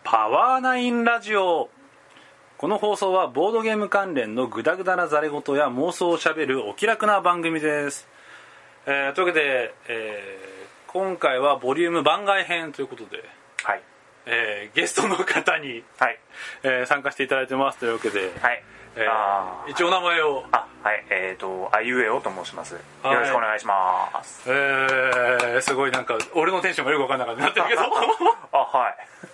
パワーナインラジオ。この放送はボードゲーム関連のグダグダなざれ言や妄想をしゃべるお気楽な番組です。というわけで、今回はボリューム番外編ということで、 はい、 ゲストの方に、 はい参加していただいてますというわけで、 はい一応お名前を。 はい、あいうえおと申します。よろしくお願いします。 すごいなんか俺のテンションがよく分かんなくなってるけどはい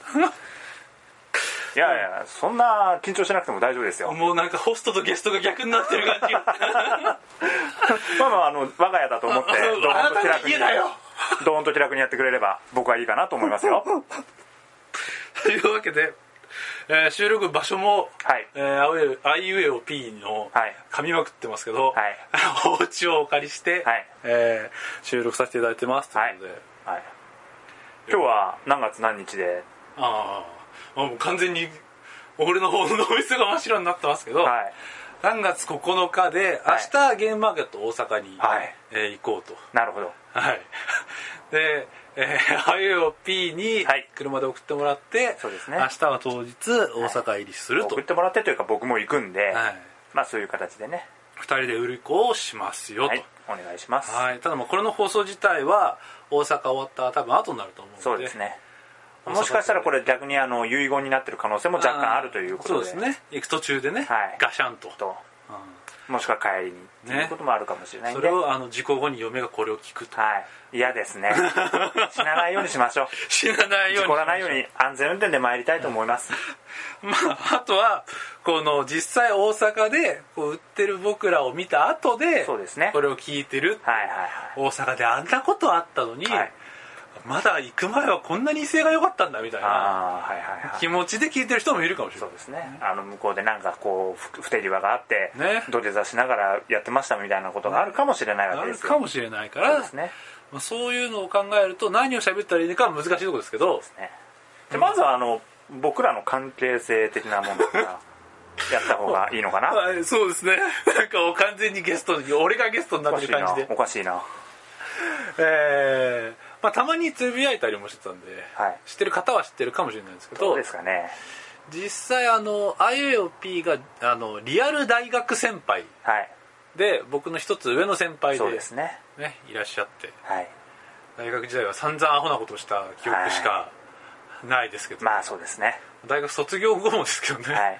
いやいや、そんな緊張しなくても大丈夫ですよ。 もうなんかホストとゲストが逆になってる感じまあ我が家だと思ってドーンと気楽にドーンと気楽にやってくれれば僕はいいかなと思いますよというわけで、収録場所も、 はい、 あいうえお P の噛みまくってますけど、 はい、 お家をお借りして、 はい、 収録させていただいてますということで、 はいはい、今日は何月何日で、 もう完全に俺の方の脳みそが真っ白になってますけど、 はい、 3月9日で明日ゲームマーケット大阪に、行こうと。 なるほど。 はいで、あいうえお P に車で送ってもらって、 そうですね、 明日は当日大阪入りすると、 送ってもらってというか僕も行くんで、まあそういう形でね 2人で売り子をしますよと、 お願いします。 ただもうこれの放送自体は大阪終わった多分後になると思うので、 そうですね、もしかしたらこれ逆に遺言になってる可能性も若干あるということで、 そうですね、行く途中でね、ガシャンともしくは帰りにっていうこともあるかもしれないんで、 それを事故後に嫁がこれを聞くと、 嫌ですね死なないようにしましょう死なないように、 事故らないように安全運転で参りたいと思いますあとはこの実際大阪でこう売ってる僕らを見た後で、 そうですね、 これを聞いてる、大阪であんなことあったのに、まだ行く前はこんなに威勢が良かったんだみたいな気持ちで聞いてる人もいるかもしれない。 そうですね、向こうでなんかこう不手際があって、土下座しながらやってましたみたいなことがあるかもしれないわけですよ。 あるかもしれないから、そういうのを考えると何を喋ったらいいのかは難しいところですけど、 でまずは僕らの関係性的なものからやった方がいいのかなそうですね、なんか完全にゲストに俺がゲストになってる感じでおかしいなたまにつぶやいたりもしてたんで、知ってる方は知ってるかもしれないんですけど、 どうですかね、 実際あいうえお P がリアル大学先輩で、僕の一つ上の先輩で、 そうですね、 いらっしゃって、大学時代は散々アホなことをした記憶しかないですけど、 まあそうですね、 大学卒業後もですけどね、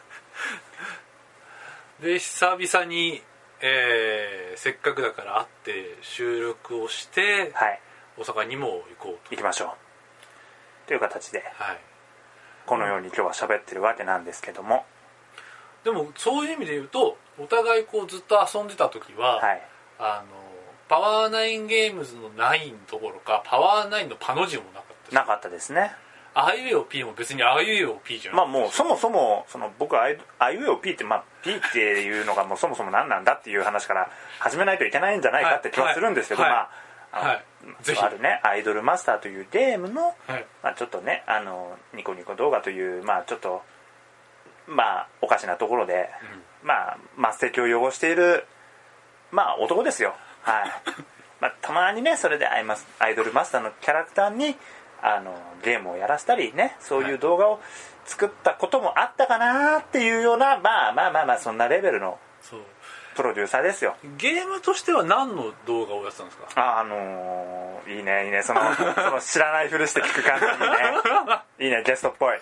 で久々に、せっかくだから会って収録をして、大阪にも行こうと、 行きましょうという形で、このように今日は喋ってるわけなんですけども、 でもそういう意味で言うとお互いこうずっと遊んでた時は、パワーナインゲームズの9どころかパワーナインのパの字もなかったし、 なかったですね。 あいうえお P も別にあいうえお P じゃない、 もうそもそも僕はあいうえお P って、P っていうのがもうそもそも何なんだっていう話から始めないといけないんじゃないかって気はするんですけど、ぜひあるね、アイドルマスターというゲームの、ちょっとねニコニコ動画というちょっとおかしなところで、末席を汚している男ですよ。たまにねそれでアイドルマスターのキャラクターにゲームをやらせたりね、そういう動画を作ったこともあったかなっていうような、そんなレベルのプロデューサーですよ。 ゲームとしては何の動画をやってたんですか？ いいねその知らないふりして聞く感じいいねゲストっぽい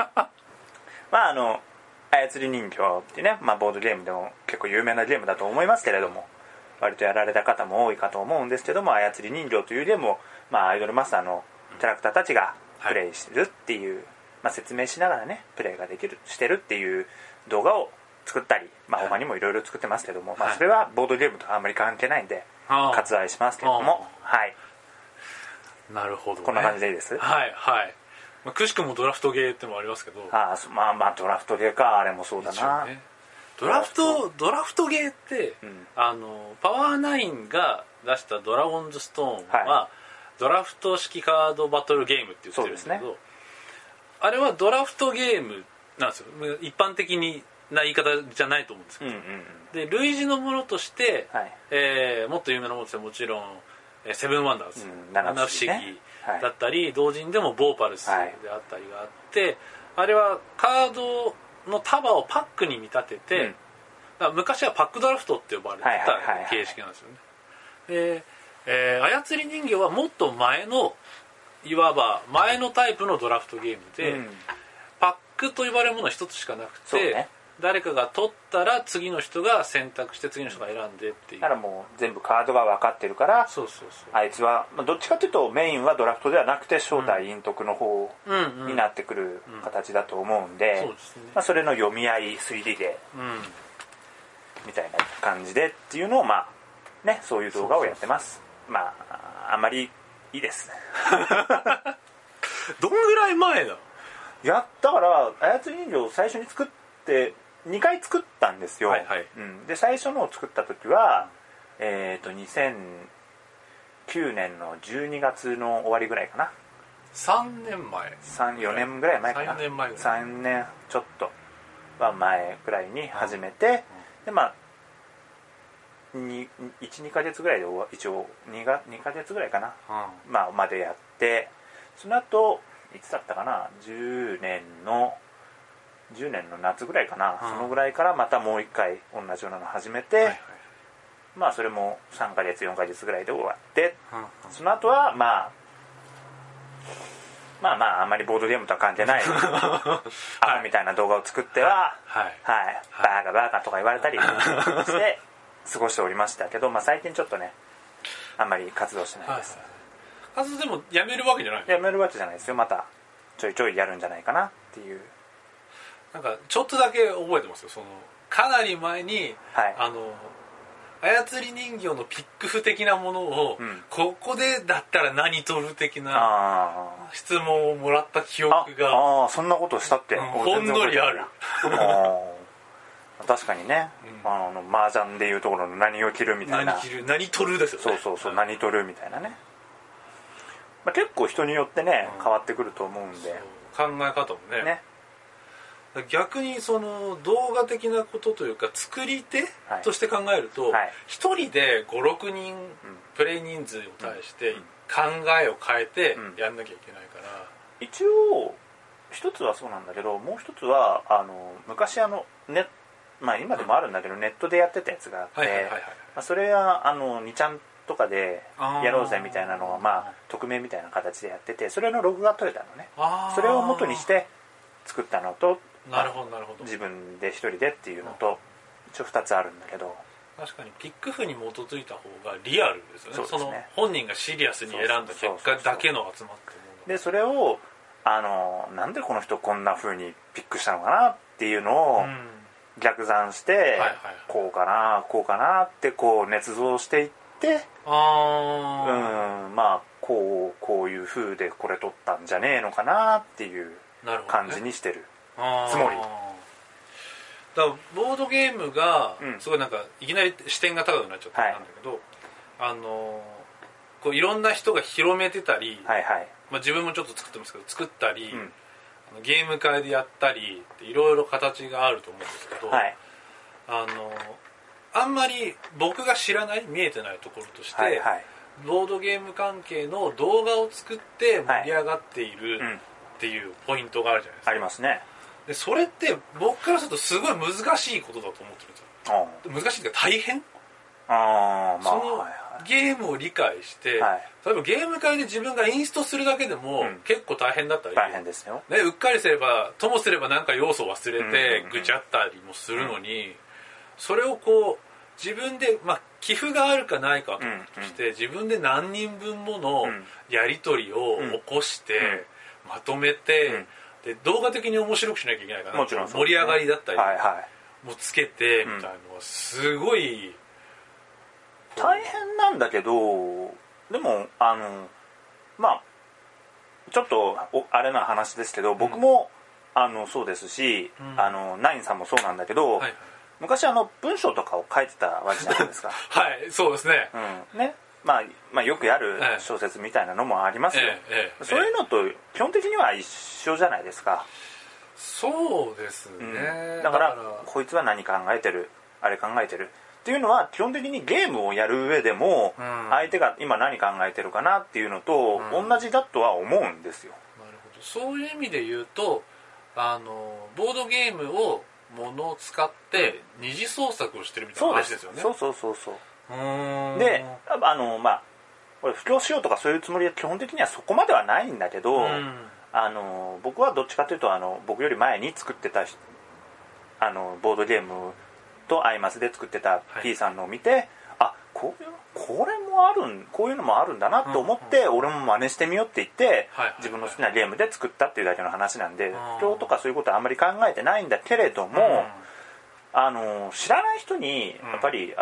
操り人形ってね、ボードゲームでも結構有名なゲームだと思いますけれども、割とやられた方も多いかと思うんですけども、操り人形というゲームを、アイドルマスターのキャラクターたちがプレイしてるっていう、説明しながらねプレイがしてるっていう動画を作ったり、他にもいろいろ作ってますけども、それはボードゲームとあんまり関係ないんで割愛しますけども、 なるほど、 こんな感じでいいです。 くしくもドラフトゲーってのもありますけど、 ドラフトゲーか、あれもそうだな、 ドラフトゲーって、パワーナインが出したドラゴンズストーンは、ドラフト式カードバトルゲームって言ってるんですけど、あれはドラフトゲームなんですよ。一般的な言い方じゃないと思うんですけど、で類似のものとして、もっと有名なものですよ。もちろんセブンワンダーズ、七不思議だったり、同人でもボーパルスであったりがあって、あれはカードの束をパックに見立てて、だから昔はパックドラフトって呼ばれてた形式なんですよね。で、操り人形はもっと前のいわば前のタイプのドラフトゲームで、パックと呼ばれるものは一つしかなくて、誰かが取ったら次の人が選択して次の人が選んでっていう。 だからもう全部カードが分かってるから、あいつは、どっちかというとメインはドラフトではなくて正体陰徳の方になってくる形だと思うんで、それの読み合い推理で、みたいな感じでっていうのをそういう動画をやってます。あんまりいいですどんぐらい前だ？ だから操り人形を最初に作って2回作ったんですよ、で最初のを作った時は2009年の12月の終わりぐらいかな。 3年前 4年ぐらい前かな。3年ちょっとは前ぐらいに始めて、で1,2 ヶ月ぐらいで一応2ヶ月ぐらいかな、までやって、その後いつだったかな、10年の夏ぐらいかな、そのぐらいからまたもう一回同じようなの始めて、それも3ヶ月4ヶ月ぐらいで終わって、その後はあんまりボードゲームとは関係ないアホみたいな動画を作っては、バーカとか言われたりして過ごしておりましたけど、最近ちょっとねあんまり活動してないです。 活動でもやめるわけじゃない？ やめるわけじゃないですよ。またちょいちょいやるんじゃないかなっていう。 なんかちょっとだけ覚えてますよ。かなり前に、操り人形のピック譜的なものを、ここでだったら何取る的な質問をもらった記憶がそんなことしたって、 ほんのりある確かにね、麻雀でいうところの何を切るみたいな、 何取るですよね。 そう、何取るみたいなね、結構人によってね、変わってくると思うんで、 考え方もね逆に動画的なことというか作り手として考えると、一人で 5,6 人プレイ人数に対して考えを変えてやんなきゃいけないから、 一応一つはそうなんだけど、もう一つは昔今でもあるんだけどネットでやってたやつがあって、それは2ちゃんとかでやろうぜみたいなのは匿名みたいな形でやってて、それのログが取れたのね。それを元にして作ったのと、 なるほど自分で一人でっていうのと一応2つあるんだけど、 確かにピック譜に基づいた方がリアルですよね。その本人がシリアスに選んだ結果だけの集まったもので、それをなんでこの人こんな風にピックしたのかなっていうのを逆算して、こうかなって捏造していって、こういう風でこれ取ったんじゃねえのかなっていう感じにしてるつもり。 だからボードゲームがすごいいきなり視点が高くなっちゃったんだけど、いろんな人が広めてたり、自分もちょっと作ってますけど作ったり、ゲーム会でやったりいろいろ形があると思うんですけど、あんまり僕が知らない見えてないところとして、ボードゲーム関係の動画を作って盛り上がっているっていうポイントがあるじゃないですか。 ありますね。 でそれって僕からするとすごい難しいことだと思ってるんですよ。難しいというか大変。そのゲームを理解して、例えばゲーム会で自分がインストするだけでも結構大変だったり、 大変ですよ、 うっかりすればともすればなんか要素を忘れてぐちゃったりもするのに、それを自分で、寄付があるかないかとして自分で何人分ものやり取りを起こしてまとめて、で動画的に面白くしなきゃいけないから、 もちろん盛り上がりだったりもつけてみたいなのはすごい大変なんだけど、でもちょっとあれな話ですけど、僕もそうですし、ナインさんもそうなんだけど、昔文章とかを書いてたわけじゃないですか。 そうですね。 よくやる小説みたいなのもありますよ。そういうのと基本的には一緒じゃないですか。 そうですね。 だからこいつは何考えてる、あれ考えてるっていうのは基本的にゲームをやる上でも相手が今何考えてるかなっていうのと同じだとは思うんですよ。 なるほど。そういう意味で言うとボードゲームを物を使って二次創作をしてるみたいな話ですよね。 そうでこれ布教しようとかそういうつもりは基本的にはそこまではないんだけど、僕はどっちかというと僕より前に作ってたボードゲームとアイマスで作ってた P さんのを見て、こういうのもあるんだなと思って、俺も真似してみようって言って、自分の好きなゲームで作ったっていうだけの話なんで、布教とかそういうことはあんまり考えてないんだけれども、知らない人にやっぱり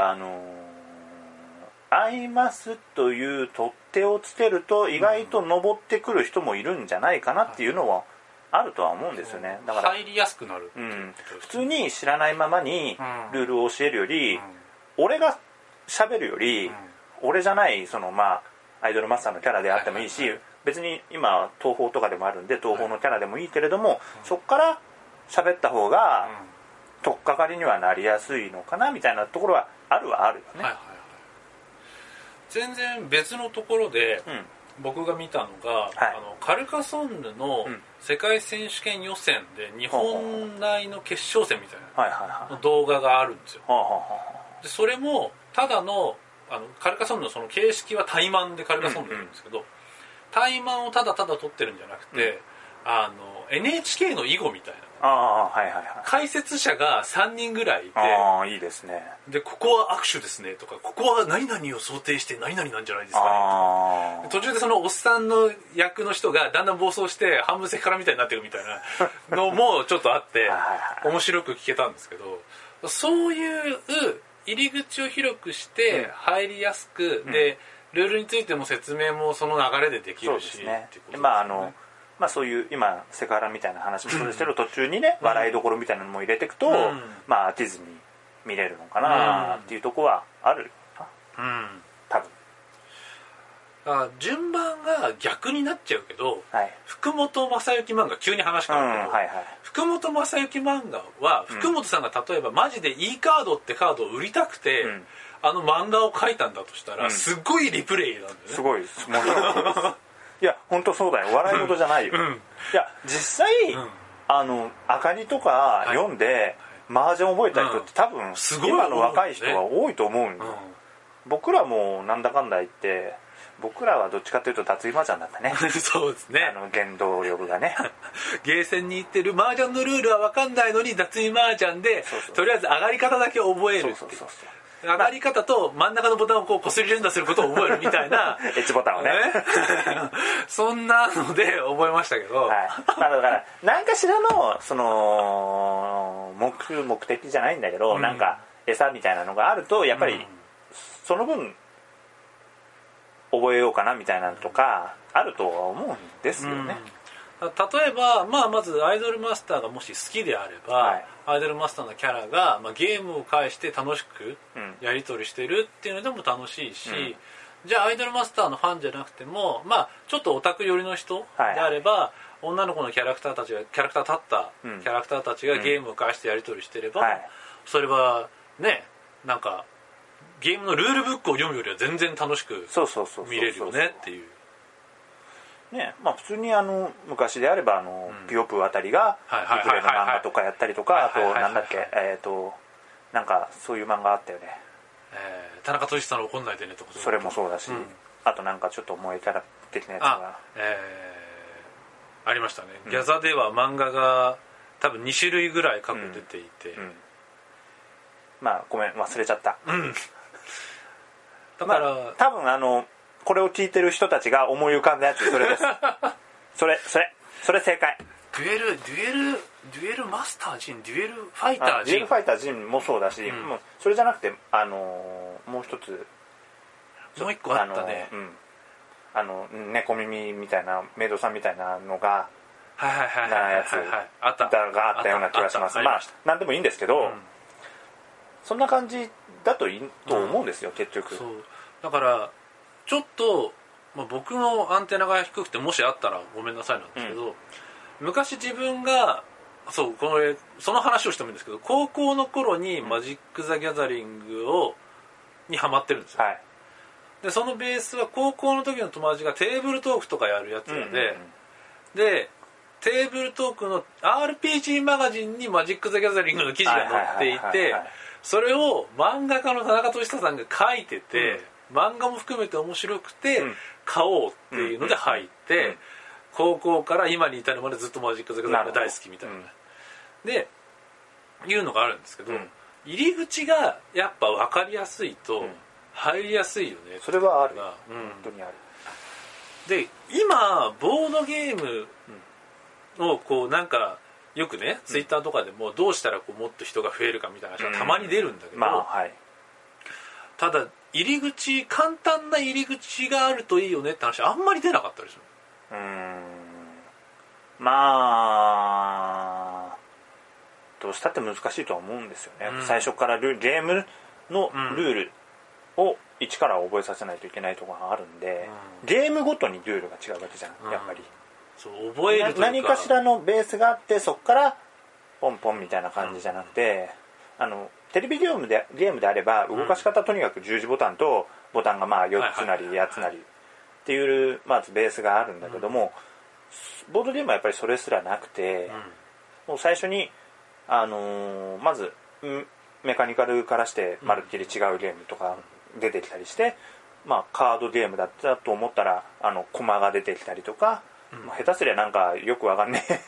アイマスという取っ手をつけると意外と登ってくる人もいるんじゃないかなっていうのはあるとは思うんですよね。だから入りやすくなる、 普通に知らないままにルールを教えるより、俺が喋るより、俺じゃないアイドルマスターのキャラであってもいいし、別に今東宝とかでもあるんで東宝のキャラでもいいけれども、そこから喋った方が取っかかりにはなりやすいのかなみたいなところはあるよね。 全然別のところで、僕が見たのが、カルカソンヌの世界選手権予選で日本内の決勝戦みたいな動画があるんですよ。でそれもただのカルカソンヌのその形式はタイマンでカルカソンヌなんですけど、タイマンをただただ撮ってるんじゃなくて、NHK の囲碁みたいな、解説者が3人ぐらいいて、 いいですね。 でここは握手ですねとか、ここは何々を想定して何々なんじゃないですかねとか、途中でそのおっさんの役の人がだんだん暴走して半分セクハラみたいになってるみたいなのもちょっとあって面白く聞けたんですけど、そういう入り口を広くして入りやすく、でルールについても説明もその流れでできるし、 そういう今セクハラみたいな話もそうですけど、途中にね笑いどころみたいなのも入れていくと、飽きずに見れるのかなっていうところはある多分。 順番が逆になっちゃうけど、福本正幸漫画急に話変わるけど、福本正幸漫画は福本さんが例えばマジで E カードってカードを売りたくて、漫画を描いたんだとしたら、すっごいリプレイなんだよね。 すごいですもちろんいや本当そうだよ、笑い事じゃないよ、いや実際、あかりとか読んで、麻雀覚えた人って多分、今の若い人は多いと思うんだよ、僕らもなんだかんだ言って僕らはどっちかというと脱衣麻雀だったねそうですね、 原動力がねゲーセンに行ってる麻雀のルールは分かんないのに脱衣麻雀でとりあえず上がり方だけ覚えるっていう、上がり方と真ん中のボタンをこすり連打することを覚えるみたいなエッジボタンをねそんなので覚えましたけど、 だから何かしらのその目的じゃないんだけど、なんか餌みたいなのがあるとやっぱりその分覚えようかなみたいなのとかあるとは思うんですよね。 例えば、まずアイドルマスターがもし好きであれば、アイドルマスターのキャラが、ゲームを介して楽しくやり取りしてるっていうのでも楽しいし、じゃあアイドルマスターのファンじゃなくても、ちょっとオタク寄りの人であれば、女の子のキャラクター立ったキャラクターたちがゲームを介してやり取りしてれば、それはね、なんかゲームのルールブックを読むよりは全然楽しく見れるよねっていうね。普通に昔であればピヨプあたりがリプレイの漫画とかやったりとか、あとなんだっけ、なんかそういう漫画あったよね、 田中俊さんの怒んないでねとか、 それもそうだし、あとなんかちょっと萌えキャラ的なやつがありましたね。ギャザでは漫画が多分2種類ぐらい過去出ていて、 ごめん忘れちゃった、 だから多分これを聞いてる人たちが思い浮かんだやつそれですそれ正解。 デュエルマスタージン、デュエルファイタージン、 デュエルファイタージンもそうだし、もうそれじゃなくてもう一つもう一個あったね、 猫耳みたいなメイドさんみたいなのがなやつがあったような気がします。何でもいいんですけど、そんな感じだといいと思うんですよ、結局。 そうだからちょっと、僕のアンテナが低くてもしあったらごめんなさいなんですけど、昔自分がそうその話をしてもいいんですけど、高校の頃にマジック・ザ・ギャザリングにハマってるんですよ、はい、でそのベースは高校の時の友達がテーブルトークとかやるやつらで、でテーブルトークの RPG マガジンにマジック・ザ・ギャザリングの記事が載っていて、それを漫画家の田中俊久さんが書いてて、漫画も含めて面白くて買おうっていうので入って、高校から今に至るまでずっとマジック・ザ・ギャザリングが大好きみたいな、でいうのがあるんですけど、入り口がやっぱ分かりやすいと入りやすいよね、 それはある、本当にある。 で今ボードゲームをこうなんかよくね、ツイッターとかでもどうしたらこうもっと人が増えるかみたいな話がたまに出るんだけど、ただ簡単な入り口があるといいよねって話あんまり出なかったりする。 まあどうしたって難しいとは思うんですよね、最初からゲームのルールを一から覚えさせないといけないところがあるんで、ゲームごとにルールが違うわけじゃん、やっぱり。 そう覚えるというか何かしらのベースがあって、そこからポンポンみたいな感じじゃなくて、テレビゲームであれば動かし方とにかく十字ボタンとボタンがまあ4つなり8つなりっていうまずベースがあるんだけども、ボードゲームはやっぱりそれすらなくて、もう最初にまずメカニカルからしてまるっきり違うゲームとか出てきたりして、カードゲームだったと思ったらコマが出てきたりとか、下手すりゃなんかよくわかんねえ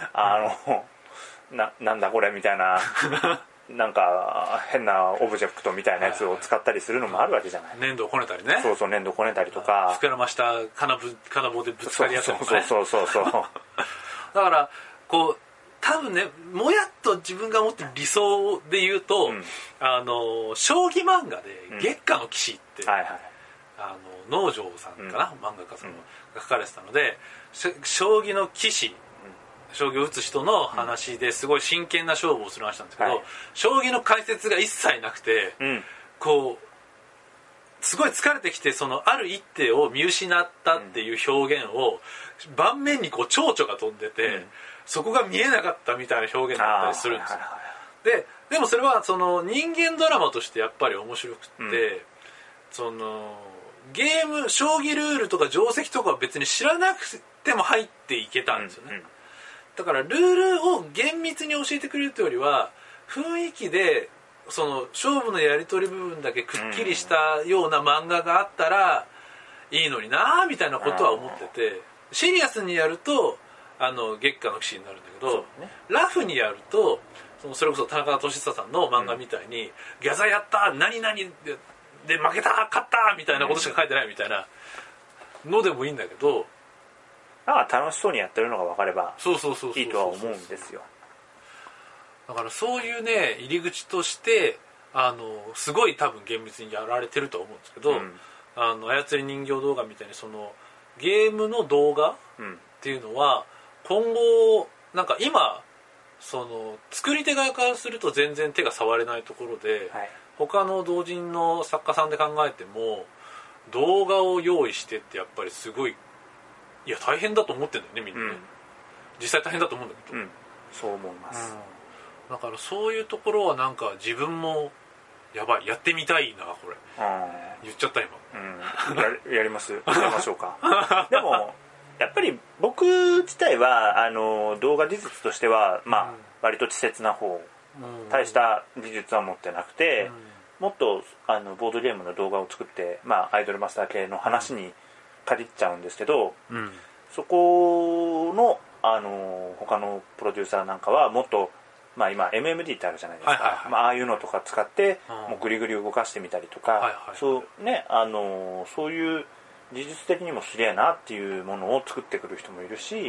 なんだこれみたいななんか変なオブジェクトみたいなやつを使ったりするのもあるわけじゃない。 粘土をこねたりね。 そう粘土こねたりとか、 膨らました金棒でぶつかり合ったりとかね。 そうだからこう多分ね、もやっと自分が持ってる理想で言うと、将棋漫画で月下の騎士って、能條さんかな、漫画家さんが書かれてたので、将棋の騎士、将棋を打つ人の話ですごい真剣な勝負をする話なんですけど、将棋の解説が一切なくて、こうすごい疲れてきて、そのある一手を見失ったっていう表現を盤面にこう蝶々が飛んでて、そこが見えなかったみたいな表現だったりするんですよ。でもそれはその人間ドラマとしてやっぱり面白くって、そのゲーム将棋ルールとか定石とかは別に知らなくても入っていけたんですよね。だからルールを厳密に教えてくれるというよりは、雰囲気でその勝負のやり取り部分だけくっきりしたような漫画があったらいいのになみたいなことは思ってて、シリアスにやると月下の騎士になるんだけど、ラフにやるとそれこそ田中俊久さんの漫画みたいに、ギャザやった何々で負けた勝ったみたいなことしか書いてないみたいなのでもいいんだけど、 楽しそうにやってるのが分かればいいとは思うんですよ。 だからそういうね入り口としてすごい多分厳密にやられてると思うんですけど、操り人形動画みたいにそのゲームの動画っていうのは今後なんか今その作り手側からすると全然手が触れないところで、他の同人の作家さんで考えても動画を用意してってやっぱりすごい大変だと思ってるんだよねみんなね、実際大変だと思うんだけど、 そう思います、 だからそういうところはなんか自分もやばいやってみたいなこれ、言っちゃった今、 やりましょうかでもやっぱり僕自体は動画技術としては割と稚拙な方、大した技術は持ってなくて、もっとボードゲームの動画を作ってアイドルマスター系の話に借りちゃうんですけど、そこの他のプロデューサーなんかはもっと今 MMD ってあるじゃないですか、ああいうのとか使ってもうグリグリ動かしてみたりとか、そういう技術的にもすげえなっていうものを作ってくる人もいるし、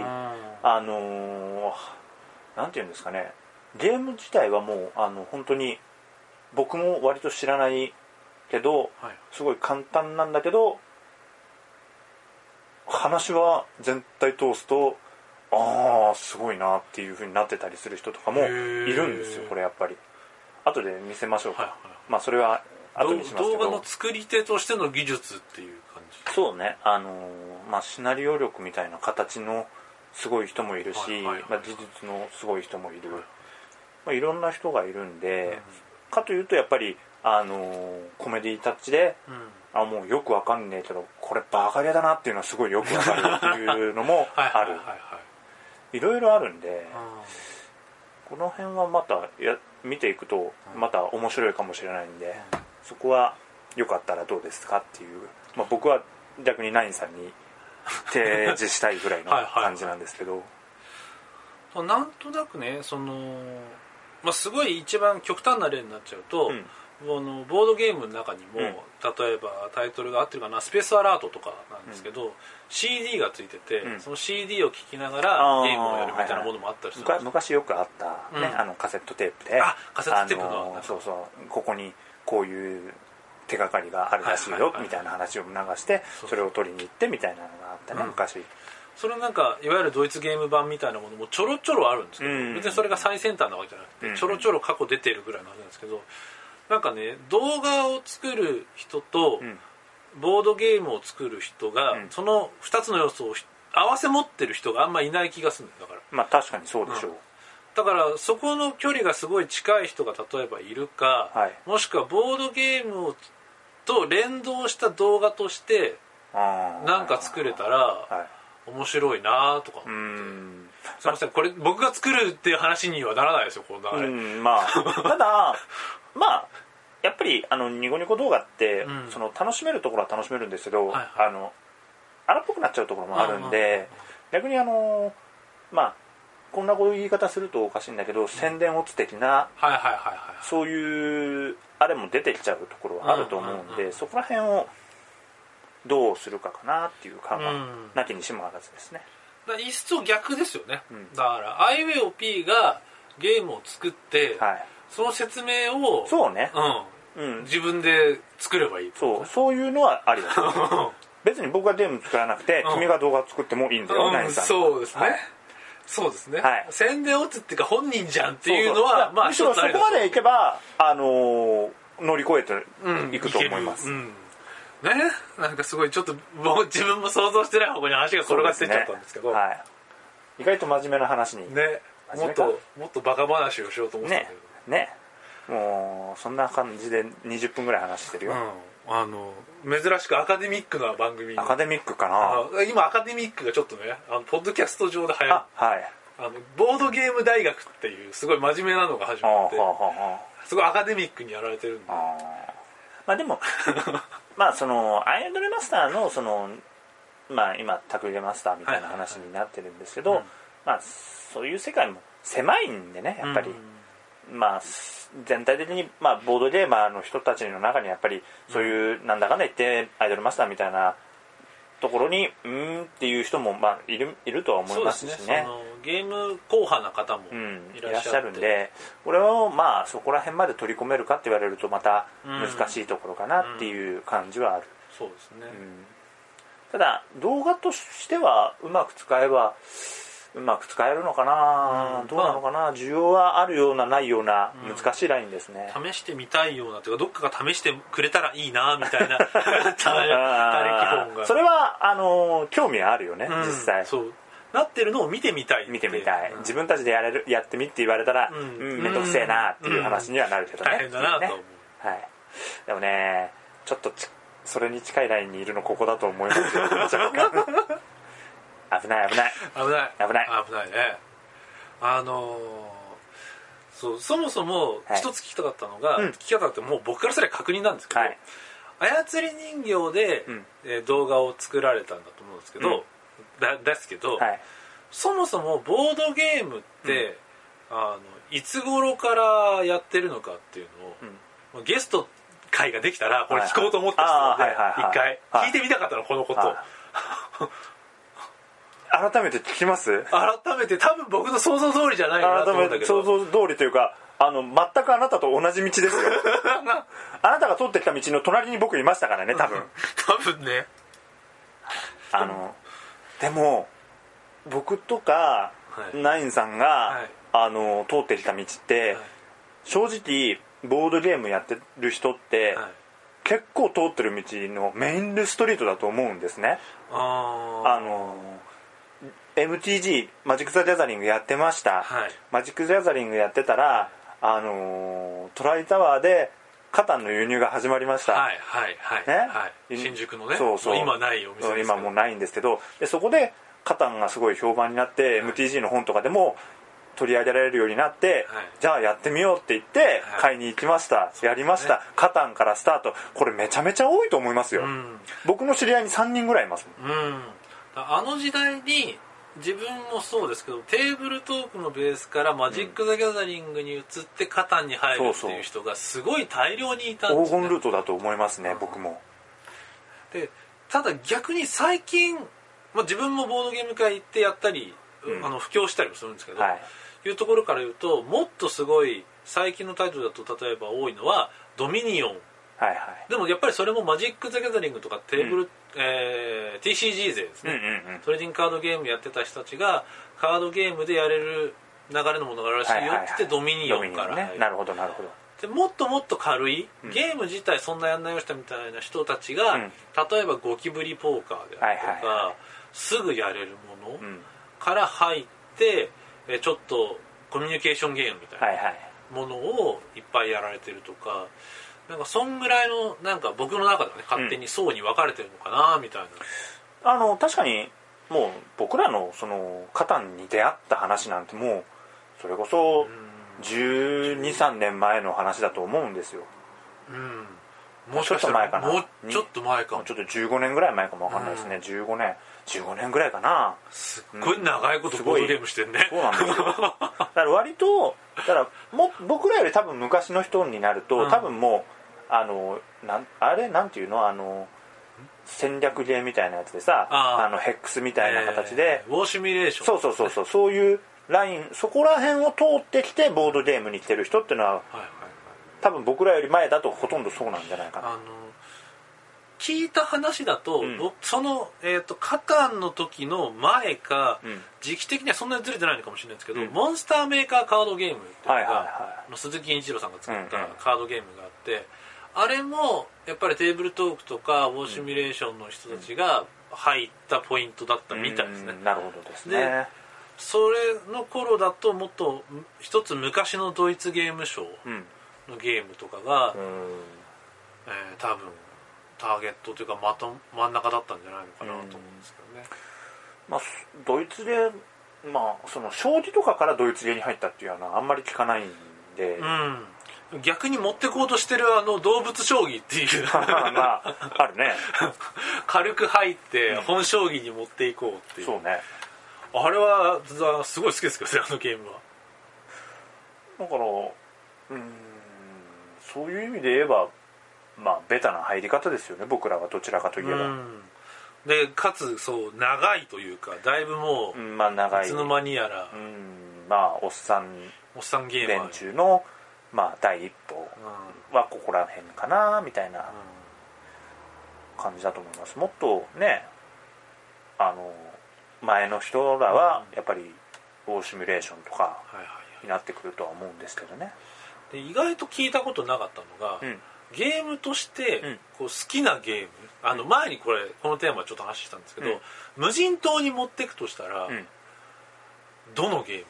なんていうんですかね、ゲーム自体はもう本当に僕も割と知らないけど、すごい簡単なんだけど話は全体通すとすごいなっていう風になってたりする人とかもいるんですよ。これやっぱり後で見せましょうか、それは後にしますけど、 動画の作り手としての技術っていう感じ。 そうね、シナリオ力みたいな形のすごい人もいるし、技術のすごい人もいる、いろんな人がいるんで、かというとやっぱりコメディタッチで、もうよくわかんねえけどこれバカゲーだなっていうのはすごいよくわかるっていうのもあるいろいろあるんで、この辺はまた見ていくとまた面白いかもしれないんで、そこはよかったらどうですかっていう、僕は逆にナインさんに提示したいぐらいの感じなんですけどなんとなくねすごい一番極端な例になっちゃうと、ボードゲームの中にも、例えばタイトルが合ってるかな、スペースアラートとかなんですけど、CD がついてて、その CD を聴きながらゲームをやるみたいなものもあったりするんです。 昔よくあった、ね、カセットテープで、 カセットテープのそうここにこういう手がかりがあるらしいよみたいな話を流してそれを取りに行ってみたいなのがあったね、昔。 それなんかいわゆるドイツゲーム版みたいなものもちょろちょろあるんですけど、別にそれが最先端なわけじゃなくて、ちょろちょろ過去出てるぐらいの話なんですけど、なんかね、動画を作る人とボードゲームを作る人が、その2つの要素を合わせ持ってる人があんまいない気がするんだから。 確かにそうでしょう、 だからそこの距離がすごい近い人が例えばいるか、もしくはボードゲームと連動した動画としてなんか作れたら面白いなとか思って、すいません、これ僕が作るっていう話にはならないですよ、こんなただやっぱりニコニコ動画って、その楽しめるところは楽しめるんですけど、荒っぽくなっちゃうところもあるんで、逆にこんな言い方するとおかしいんだけど、宣伝オツ的なそういうあれも出てきちゃうところはあると思うんで、そこら辺をどうするかかなっていう感はなきにしもあらずですね。 一層逆ですよね、だからアイウェイオ P がゲームを作って、その説明を自分で作ればいい、 そういうのはありだと別に僕がゲーム作らなくて、君が動画作ってもいいんだよ、ナインさん。 そうですね、そうですね、宣伝オツっていうか本人じゃんっていうのはむしろそこまでいけば乗り越えていくと思います、 なんかすごいちょっと自分も想像してない方向に話が転がっていっちゃったんですけど、 意外と真面目な話にもっとバカ話をしようと思ってたけどもうそんな感じで20分ぐらい話してるよ、 珍しくアカデミックな番組。 アカデミックかな。 今アカデミックがちょっとねポッドキャスト上で流行る、ボードゲーム大学っていうすごい真面目なのが始まって、すごいアカデミックにやられてるんで、 でもそのアイドルマスターのその今タクゲマスターみたいな話になってるんですけど、そういう世界も狭いんでね、やっぱり、全体的に、ボードゲーマーの人たちの中にやっぱりそういうなんだかんだ言ってアイドルマスターみたいなところにっていう人もいるとは思いますしね。 ゲーム硬派な方もいらっしゃるんで、これをそこら辺まで取り込めるかって言われるとまた難しいところかなっていう感じはある。 そうですね、 ただ動画としてはうまく使えばうまく使えるのかな、どうなのかな、需要はあるようなないような難しいラインですね、 試してみたいようなというか、どっかが試してくれたらいいなみたいなそれは興味あるよね、実際そうなってるのを見てみたい、 自分たちでやってみって言われたらめんどくせえなっていう話にはなるけどね、 大変だなと思う、 でもねちょっとそれに近いラインにいるのここだと思いますよ危ないね。 そもそも一つ聞きたかったのが、聞きたかったもう僕からすれば確認なんですけど、操り人形で、動画を作られたんだと思うんですけど、ですけど、そもそもボードゲームって、いつ頃からやってるのかっていうのを、ゲスト会ができたらこれ聞こうと思ってたので、一回聞いてみたかったの、このこと。 改めて聞きます？ 改めて多分僕の想像通りじゃないかなと思うんだけど。 想像通りというか全くあなたと同じ道ですよあなたが通ってきた道の隣に僕いましたからね、多分ねでも僕とか、ナインさんが、通ってきた道って、正直ボードゲームやってる人って、結構通ってる道のメインストリートだと思うんですね。 MTG マジック・ザ・ギャザリングやってました、 はい、 マジック・ザ・ギャザリングやってたらトライタワーでカタンの輸入が始まりました。 はいはいはい、ね、はい、新宿のね、 そうそう、 今ないお店ですけど、 今もうないんですけど、でそこでカタンがすごい評判になって、はい、MTG の本とかでも取り上げられるようになって、はい、じゃあやってみようって言って買いに行きました、はい、やりました、ね、カタンからスタート。これめちゃめちゃ多いと思いますよ、うん、僕の知り合いに3人ぐらいいますもん、 うん、あの時代に自分もそうですけど、テーブルトークのベースからマジック・ザ・ギャザリングに移ってカタンに入るっていう人がすごい大量にいたんですね。 黄金ルートだと思いますね、僕も。 でただ逆に最近、自分もボードゲーム会行ってやったり、布教したりもするんですけど、はい、いうところから言うと、もっとすごい最近のタイトルだと例えば多いのはドミニオン、はいはい、でもやっぱりそれもマジック・ザ・ギャザリングとかテーブル、TCG 勢ですね、トレーディングカードゲームやってた人たちがカードゲームでやれる流れのものがあるらしいよってドミニオンから入る、 なるほどなるほど。 でもっともっと軽い、ゲーム自体そんなやんないよしたみたいな人たちが、例えばゴキブリポーカーであるとか、すぐやれるものから入って、ちょっとコミュニケーションゲームみたいなものをいっぱいやられてるとか、なんかそんぐらいのなんか僕の中ではね、勝手に層に分かれてるのかなみたいな、確かにもう僕らのそのカタンに出会った話なんてもうそれこそ12、13年前の話だと思うんですよ。もうちょっと前かな。もうちょっと前かも。ちょっと15年ぐらい前かも分かんないですね。15年ぐらいかな。 すっごい長いことボードゲームしてんね。 そうなんですよ。だから割と僕らより多分昔の人になると、多分もうなんていうの、戦略ゲーみたいなやつでさ、ヘックスみたいな形で、 ウォーシミュレーション、そういうライン、そこら辺を通ってきてボードゲームに来てる人っていうのは、多分僕らより前だとほとんどそうなんじゃないかな。 聞いた話だと、その、カタンの時の前か、時期的にはそんなにずれてないのかもしれないですけど、モンスターメーカーカードゲームっていうのが、鈴木一郎さんが作ったカードゲームがあって、あれもやっぱりテーブルトークとかウォーシミュレーションの人たちが入ったポイントだったみたいですね。 なるほどですね。でそれの頃だともっと一つ昔のドイツゲームショーのゲームとかが、多分ターゲットというか真ん中だったんじゃないのかなと思うんですけどね。 ドイツで、その将棋とかからドイツゲーに入ったっていうのはあんまり聞かないんで、 逆に持ってこうとしてる動物将棋っていうあるね。 軽く入って本将棋に持っていこうっていう、 そうね。 あれはすごい好きですけどね、あのゲームは。 だからそういう意味で言えばベタな入り方ですよね、僕らはどちらかといえば。 でかつ長いというか、だいぶもう、長い、いつの間にやらおっさんゲーム連中の第一歩はここら辺かなみたいな感じだと思います。もっとね、前の人らはやっぱりウォーシミュレーションとかになってくるとは思うんですけどね。 で意外と聞いたことなかったのが、ゲームとして好きなゲーム、前にこのテーマちょっと話したんですけど、無人島に持っていくとしたら、どのゲーム？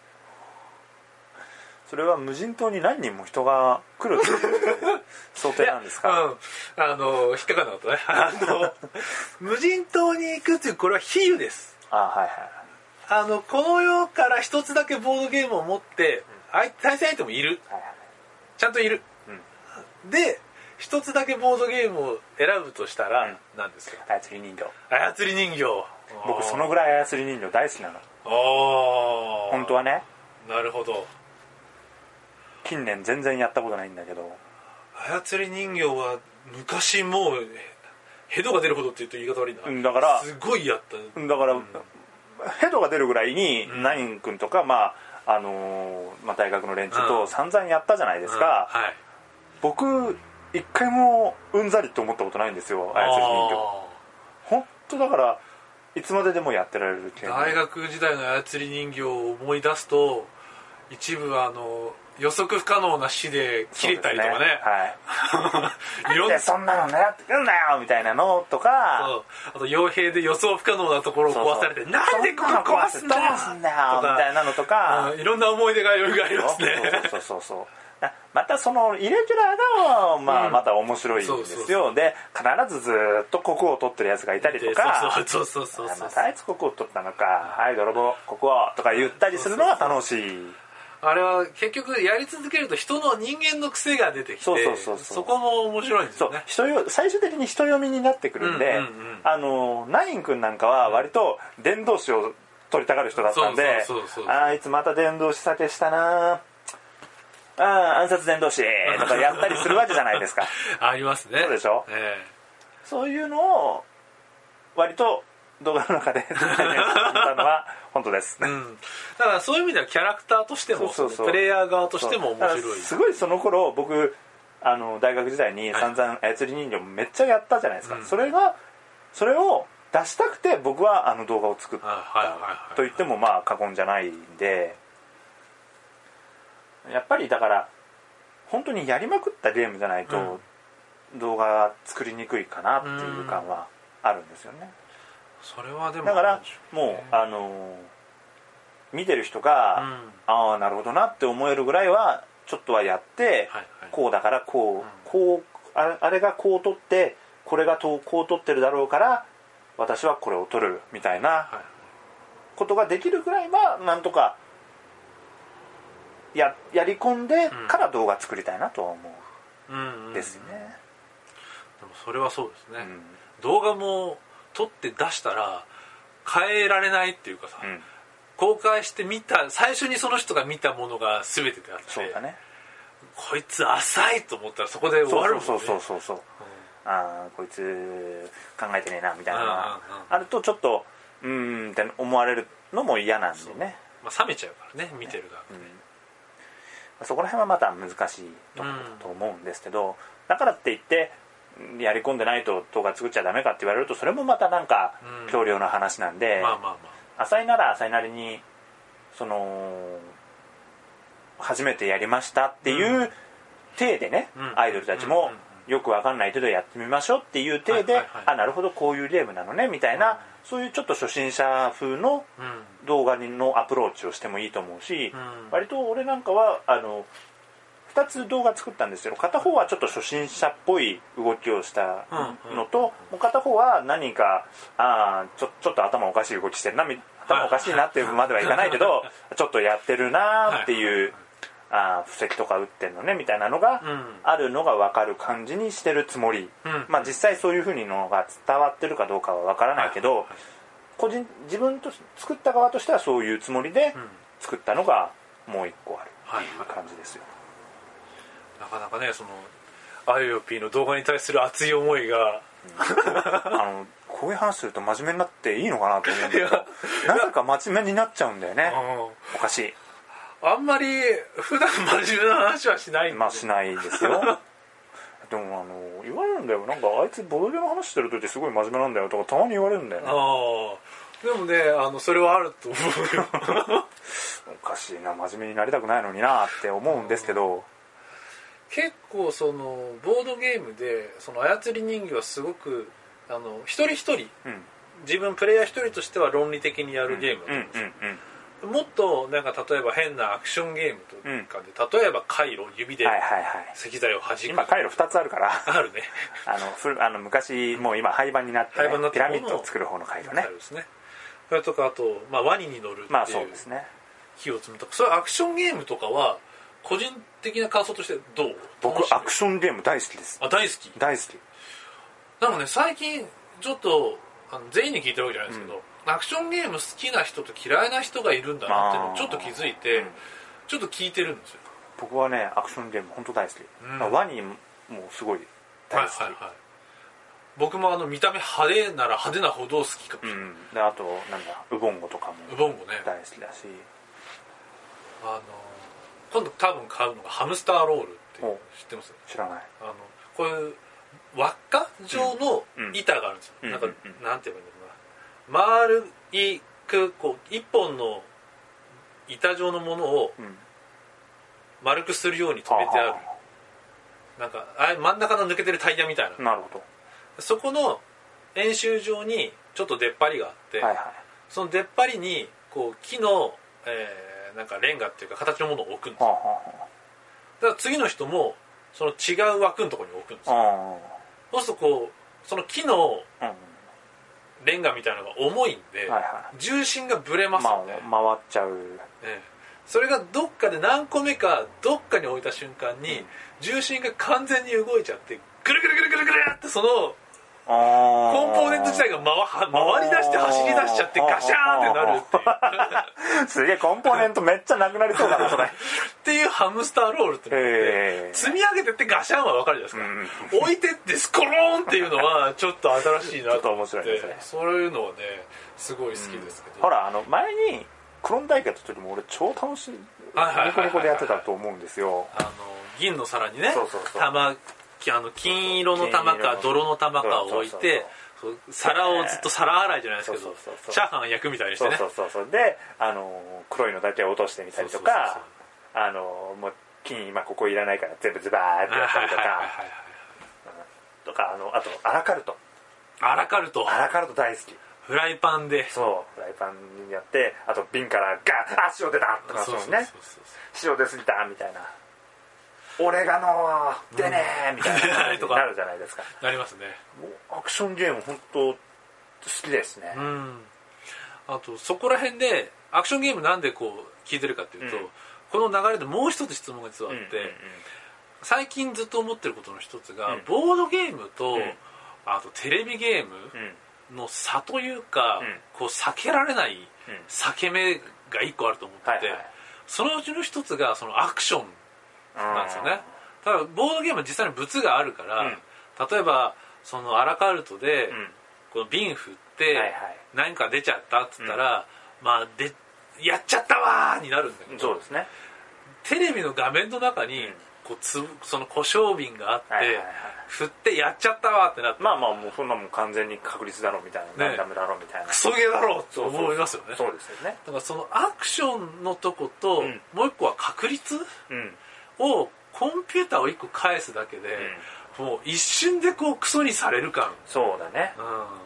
それは無人島に何人も人が来るっていう想定なんですか？ 引っかかんなかったね。無人島に行くっていう、これは比喩です。この世から一つだけボードゲームを持って対戦相手もいる、ちゃんといる、で一つだけボードゲームを選ぶとしたら何ですか？ 操り人形。 操り人形。 僕そのぐらい操り人形大好きなの。本当はね。 なるほど。 近年全然やったことないんだけど、 操り人形は昔もうヘドが出るほどって言うと言い方悪いな。 だからすごいやった。 だから、ヘドが出るぐらいにナイン君とか、大学の連中と散々やったじゃないですか。僕一回もうんざりと思ったことないんですよ、操り人形。本当だからいつまででもやってられる系。 大学時代の操り人形を思い出すと、一部予測不可能な死で切れたりとかね、 はい、でそんなの狙ってくんなよみたいなのとか、 あと傭兵で予想不可能なところを壊されて、なんでここ壊すんだよみたいなのとか、 いろんな思い出がよみがえりますね。 そうまたそのイレギュラーが、また面白いんですよ。で必ずずっと国王を取ってるやつがいたりとか、またあいつ国王を取ったのか、はい泥棒国王とか言ったりするのが楽しい。 あれは結局やり続けると人の人間の癖が出てきて、そこも面白いんですよね。 最終的に人読みになってくるんで、ナイン君なんかは割と伝道師を取りたがる人だったんで、あいつまた伝道師酒したな、暗殺伝道師とかやったりするわけじゃないですか。 ありますね。 そうでしょ、そういうのを割と動画の中で伝えたのは本当です、だからそういう意味ではキャラクターとしてもプレイヤー側としても面白い。 すごいその頃僕大学時代に散々操り人形めっちゃやったじゃないですか、それを出したくて僕は動画を作ったと言ってもまあ過言じゃないんで、やっぱりだから本当にやりまくったゲームじゃないと動画作りにくいかなっていう感はあるんですよね。 それはでもだからもう見てる人が、ああなるほどなって思えるぐらいはちょっとはやって、こうだからこうあれがこう取ってこれがこう取ってるだろうから私はこれを取るみたいなことができるぐらいはなんとかやり込んでから動画作りたいなとは思うんですよね。 でもそれはそうですね、動画も撮って出したら変えられないっていうかさ、公開して見た最初にその人が見たものが全てであって、 そうだね、 こいつ浅いと思ったらそこで終わるもんね。 こいつ考えてねえなみたいなのがあるとちょっとって思われるのも嫌なんでね、 冷めちゃうからね見てる側がね、 そこら辺はまた難しいところだと思うんですけど、だからって言ってやり込んでないと動画作っちゃダメかって言われるとそれもまたなんか教養の話なんで、浅井なら浅井なりにその初めてやりましたっていう体でね、アイドルたちもよくわかんないけどやってみましょうっていう体で、なるほどこういうゲームなのねみたいな、そういうちょっと初心者風の動画のアプローチをしてもいいと思うし、割と俺なんかは2つ動画作ったんですけど、片方はちょっと初心者っぽい動きをしたのと、もう片方は何かちょっと頭おかしい動きしてるな、頭おかしいなっていうまではいかないけどちょっとやってるなっていう、布石とか打ってんのねみたいなのがあるのが分かる感じにしてるつもり、実際そういう風にのが伝わってるかどうかは分からないけど、自分と作った側としてはそういうつもりで作ったのがもう一個あるっていう感じですよ。 なかなかね、そのIOP の動画に対する熱い思いがこういう話すると真面目になっていいのかなと思うんだけどなぜか真面目になっちゃうんだよね。おかしい。 あんまり普段真面目な話はしないんで、 しないですよでも言われるんだよ、なんかあいつボドゲの話してる時すごい真面目なんだよとかたまに言われるんだよね。 でもねそれはあると思うよおかしいな、真面目になりたくないのになって思うんですけど、 結構そのボードゲームでその操り人形はすごく一人一人、自分プレイヤー一人としては論理的にやるゲームだと思うんですよ。もっとなんか例えば変なアクションゲームとかで、例えば回路指で石材を弾く、 今回路2つあるからあるね昔もう今廃盤になって、ピラミッドを作る方の回路ね。 それとかあと、ワニに乗るっていう火を積むとか、そういうアクションゲームとかは個人的な感想としてどう？ 僕アクションゲーム大好きです。 大好き。なんかね、最近ちょっと全員に聞いてるわけじゃないですけど、アクションゲーム好きな人と嫌いな人がいるんだなっていうのをちょっと気づいて、ちょっと聞いてるんですよ。 僕はねアクションゲーム本当大好き、ワニもすごい大好き、 僕も見た目派手なら派手なほど好きかもしれない、 であとなんだウボンゴとかも大好きだし、 今度多分買うのがハムスターロールっていう、知ってます？ 知らない。 こういう輪っか状の板があるんですよ、なんかなんて言えばいいんだろうな、丸いこう一本の板状のものを丸くするように止めてある、なんか真ん中の抜けてるタイヤみたいな、 なるほど。 そこの演習場にちょっと出っ張りがあって、 はいはい、 その出っ張りにこう木の、なんかレンガっていうか形のものを置くんですよ、だから次の人もその違う枠のところに置くんですよ。そうするとこうその木のレンガみたいなのが重いんで、重心がぶれますよね、 回っちゃう、 それがどっかで何個目かどっかに置いた瞬間に、重心が完全に動いちゃってぐるぐるぐるぐるぐるってそのコンポーネント自体が回り出して走り出しちゃってガシャーンってなるっていうすげえコンポーネントめっちゃなくなりそうだなそれっていうハムスターロールってのがあって、積み上げてってガシャンは分かるじゃないですか、置いてってスコローンっていうのはちょっと新しいなと思って、そういうのはねすごい好きですけど、 ほら前にクロン大会やった時も俺超楽しいニコニコでやってたと思うんですよ。 銀の皿にね金色の玉か泥の玉かを置いて皿をずっと皿洗いじゃないですけどチャーハン焼くみたいにしてね、 で黒いのだけ落としてみたりとか、もう金今ここいらないから全部ズバーってやったりとか、あとアラカルト大好き。 フライパンでフライパンにやって、あと瓶からガー塩出たとか、塩出すぎたみたいな、オレガノでねみたいな感じになるじゃないですか。 なりますね。 アクションゲーム本当好きですね。 あとそこら辺でアクションゲームなんでこう聞いてるかっていうと、この流れでもう一つ質問が実はあって、最近ずっと思ってることの一つが、ボードゲームと、あとテレビゲームの差というか、こう避けられない裂け目が一個あると思ってて、そのうちの一つがそのアクションなんですよね。ただボードゲームは実際に物があるから、例えばそのアラカルトでこの瓶振って何か出ちゃったっつったら、やっちゃったわーになるんだけど、 そうですね、 テレビの画面の中にこうその胡椒瓶があって、振ってやっちゃったわってなって、 もうそんなもん完全に確率だろみたいな、ランダムだろみたいな、 クソゲーだろと思いますよね。 そうですよね。 だからそのアクションのとこと、もう一個は確率をコンピューターを一個返すだけで、もう一瞬でこうクソにされる感。 そうだね、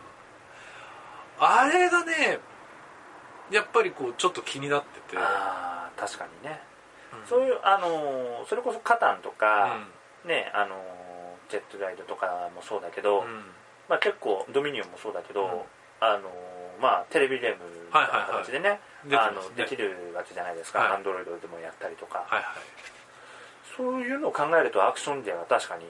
あれがねやっぱりこうちょっと気になってて、 確かにね、そういうそれこそカタンとか、ね、ジェットライドとかもそうだけど、結構ドミニオンもそうだけど、テレビゲームみたいな形でね、できるわけじゃないですか。アンドロイドでもやったりとか、そういうのを考えるとアクションゲームは確かに、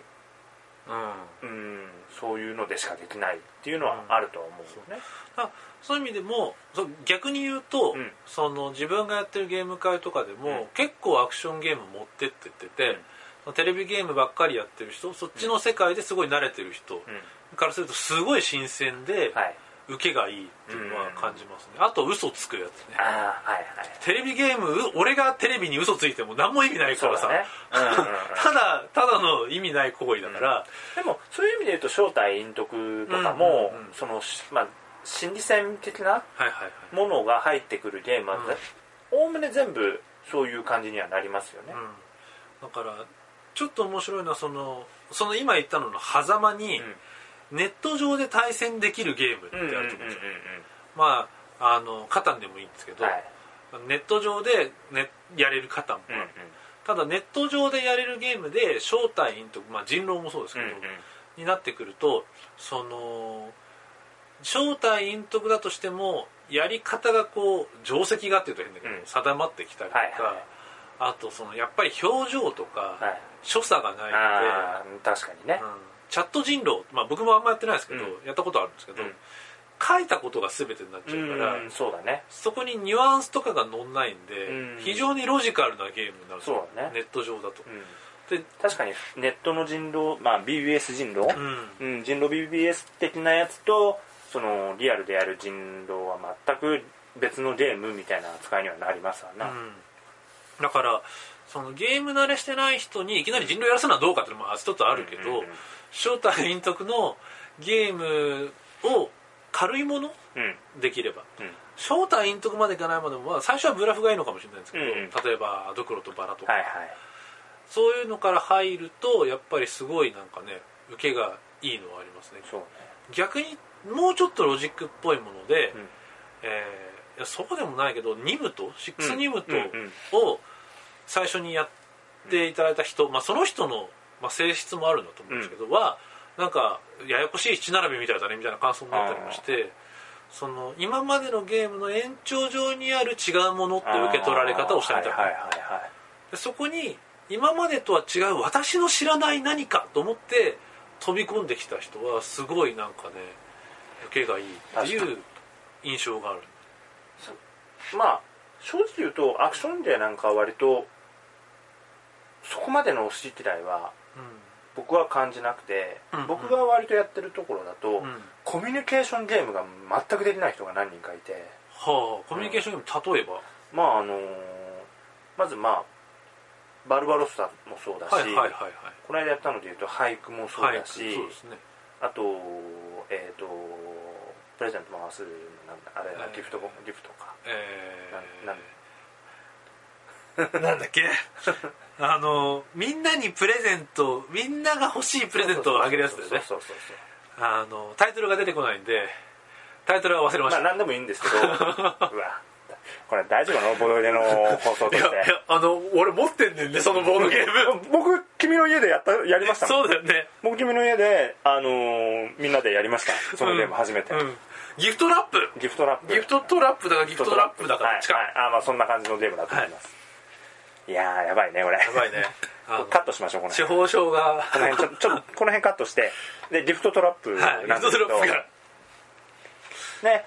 そういうのでしかできないっていうのはあるとは思うよね。 そういう意味でも逆に言うと、その自分がやってるゲーム会とかでも、結構アクションゲーム持ってってて、テレビゲームばっかりやってる人、そっちの世界ですごい慣れてる人からするとすごい新鮮で、受けがいいっていうのは感じますね。あと嘘つくやつね。テレビゲーム、俺がテレビに嘘ついても何も意味ないからさ、ただの意味ない行為だから、 でもそういう意味で言うと正体隠匿とかも、その心理戦的なものが入ってくるゲームはおおむね全部そういう感じにはなりますよね。 だからちょっと面白いのはその今言ったのの狭間に、ネット上で対戦できるゲームってあると思うんですよ。カタンでもいいんですけど、ネット上で、やれるカタンもある、ただネット上でやれるゲームで正体隠匿、人狼もそうですけど、になってくると、その正体隠匿だとしてもやり方がこう定石がっていうと変だけど、定まってきたりとか、あとそのやっぱり表情とか、所作がないので、 確かにね、 チャット人狼、僕もあんまやってないですけど、やったことあるんですけど、書いたことが全てになっちゃうから、 そうだね、 そこにニュアンスとかが載んないんで、非常にロジカルなゲームになるんですよ、ネット上だと。 で確かにネットの人狼、BBS 人狼、人狼 BBS 的なやつとそのリアルでやる人狼は全く別のゲームみたいな扱いにはなりますわな。 だからそのゲーム慣れしてない人にいきなり人狼やらすのはどうかっていうのも一つあるけど、正体隠匿のゲームを軽いもの、できれば、正体隠匿までいかないまでも、最初はブラフがいいのかもしれないんですけど、例えばドクロとバラとか、 そういうのから入るとやっぱりすごいなんかね受けがいいのはありますね。 そうね。 逆にもうちょっとロジックっぽいもので、いやそうでもないけどニムト6ニムトを最初にやっていただいた人、その人の、性質もあるんだと思うんですけど、はなんかややこしい七並びみたいだねみたいな感想になったりもして、その今までのゲームの延長上にある違うものって受け取られ方をしたみたいな、そこに今までとは違う私の知らない何かと思って飛び込んできた人はすごいなんかね受けがいいっていう印象がある。 正直言うとアクションゲーなんかは割とそこまでの好き嫌いは僕は感じなくて、僕が割とやってるところだと、コミュニケーションゲームが全くできない人が何人かいて、 コミュニケーションゲーム例えば、 まずバルバロッサもそうだし、この間やったのでいうと俳句もそうだし、あとプレゼント回すあれギフトか、 なんだっけみんなにプレゼント、みんなが欲しいプレゼントをあげるやつだよね。タイトルが出てこないんでタイトルは忘れました。 何でもいいんですけどうわこれ大丈夫なのボードゲームの放送として。 俺持ってんねんねそのボードゲーム僕君の家でやりましたもん。 そうだよね。 僕君の家で、みんなでやりましたそのゲーム初めて、 ギフトトラップだからギフトトラップだから近い、 そんな感じのゲームだと思います、いやーやばいねこれ。やばいねカットしましょうこの辺。地方症がこの辺ちょっとこの辺カットしてでギフトトラップなんですけど、ね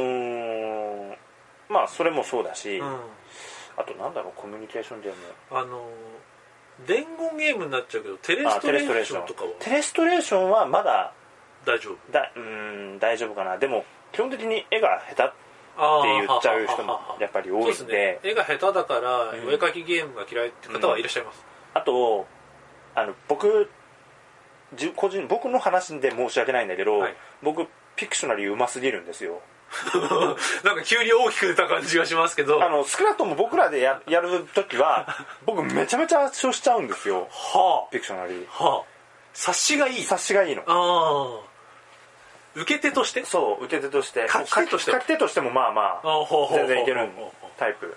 それもそうだし、あとなんだろうコミュニケーションゲーム伝言ゲームになっちゃうけどテレストレーションとかはテレストレーションはまだ大丈夫大丈夫かな。でも基本的に絵が下手って言っちゃう人もやっぱり多いので、 絵が下手だからお絵描きゲームが嫌いって方はいらっしゃいます、 あと僕の話で申し訳ないんだけど、僕ピクショナリーうますぎるんですよなんか急に大きく出た感じがしますけど、 少なくとも僕らでやるときは僕めちゃめちゃ圧勝しちゃうんですよ、ピクショナリー、 察しがいいの。受け手としてそう受け手として書き手として書き手としても全然いけるタイプ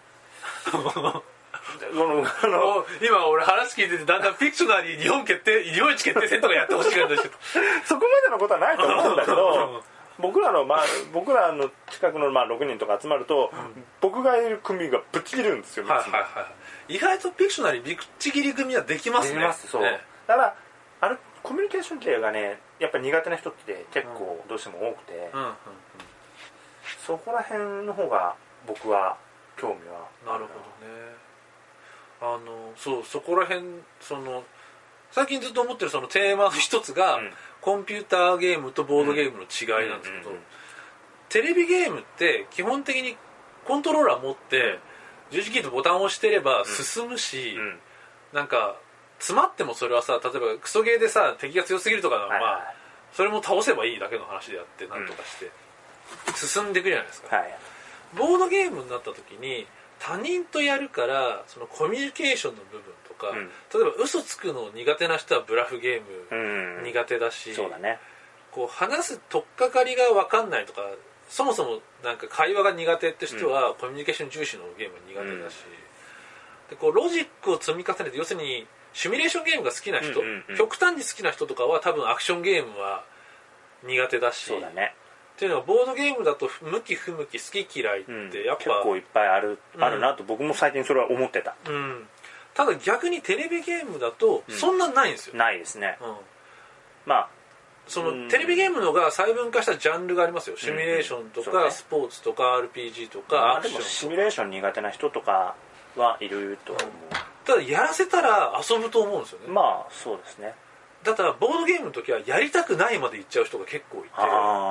今俺話聞いててだんだんピクショナリー日本一決定戦とかやってほしいんですけどそこまでのことはないと思うんだけど僕らの近くの6人とか集まると、僕がいる組がぶっちぎるんですよ、 意外とピクショナリーぶっちぎり組はできますね。できます、 そう、だからコミュニケーション系がねやっぱり苦手な人って結構どうしても多くて、そこら辺の方が僕は興味はなるほどね。そこら辺最近ずっと思ってるそのテーマの一つが、コンピューターゲームとボードゲームの違いなんですけど、テレビゲームって基本的にコントローラー持って十字キーとボタンを押してれば進むし、なんか詰まってもそれはさ、例えばクソゲーでさ敵が強すぎるとかならそれも倒せばいいだけの話であってなんとかして進んでいくじゃないですか、ボードゲームになった時に他人とやるからそのコミュニケーションの部分とか、例えば嘘つくの苦手な人はブラフゲーム苦手だし、 そうだね、 こう話す取っかかりが分かんないとかそもそもなんか会話が苦手って人は、コミュニケーション重視のゲームは苦手だし、でこうロジックを積み重ねて要するにシミュレーションゲームが好きな人、極端に好きな人とかは多分アクションゲームは苦手だし、 そうだねっていうのはボードゲームだと向き不向き好き嫌いってやっぱ、 結構いっぱいあるなと僕も最近それは思ってた、 ただ逆にテレビゲームだとそんなないんですよ、 ないですね、 そのテレビゲームのが細分化したジャンルがありますよ。シミュレーションとか、スポーツとか RPG とかアクションとか。 でもシミュレーション苦手な人とかはいると思う、 ただやらせたら遊ぶと思うんですよね。 そうですね。 だからボードゲームの時はやりたくないまで行っちゃう人が結構いて、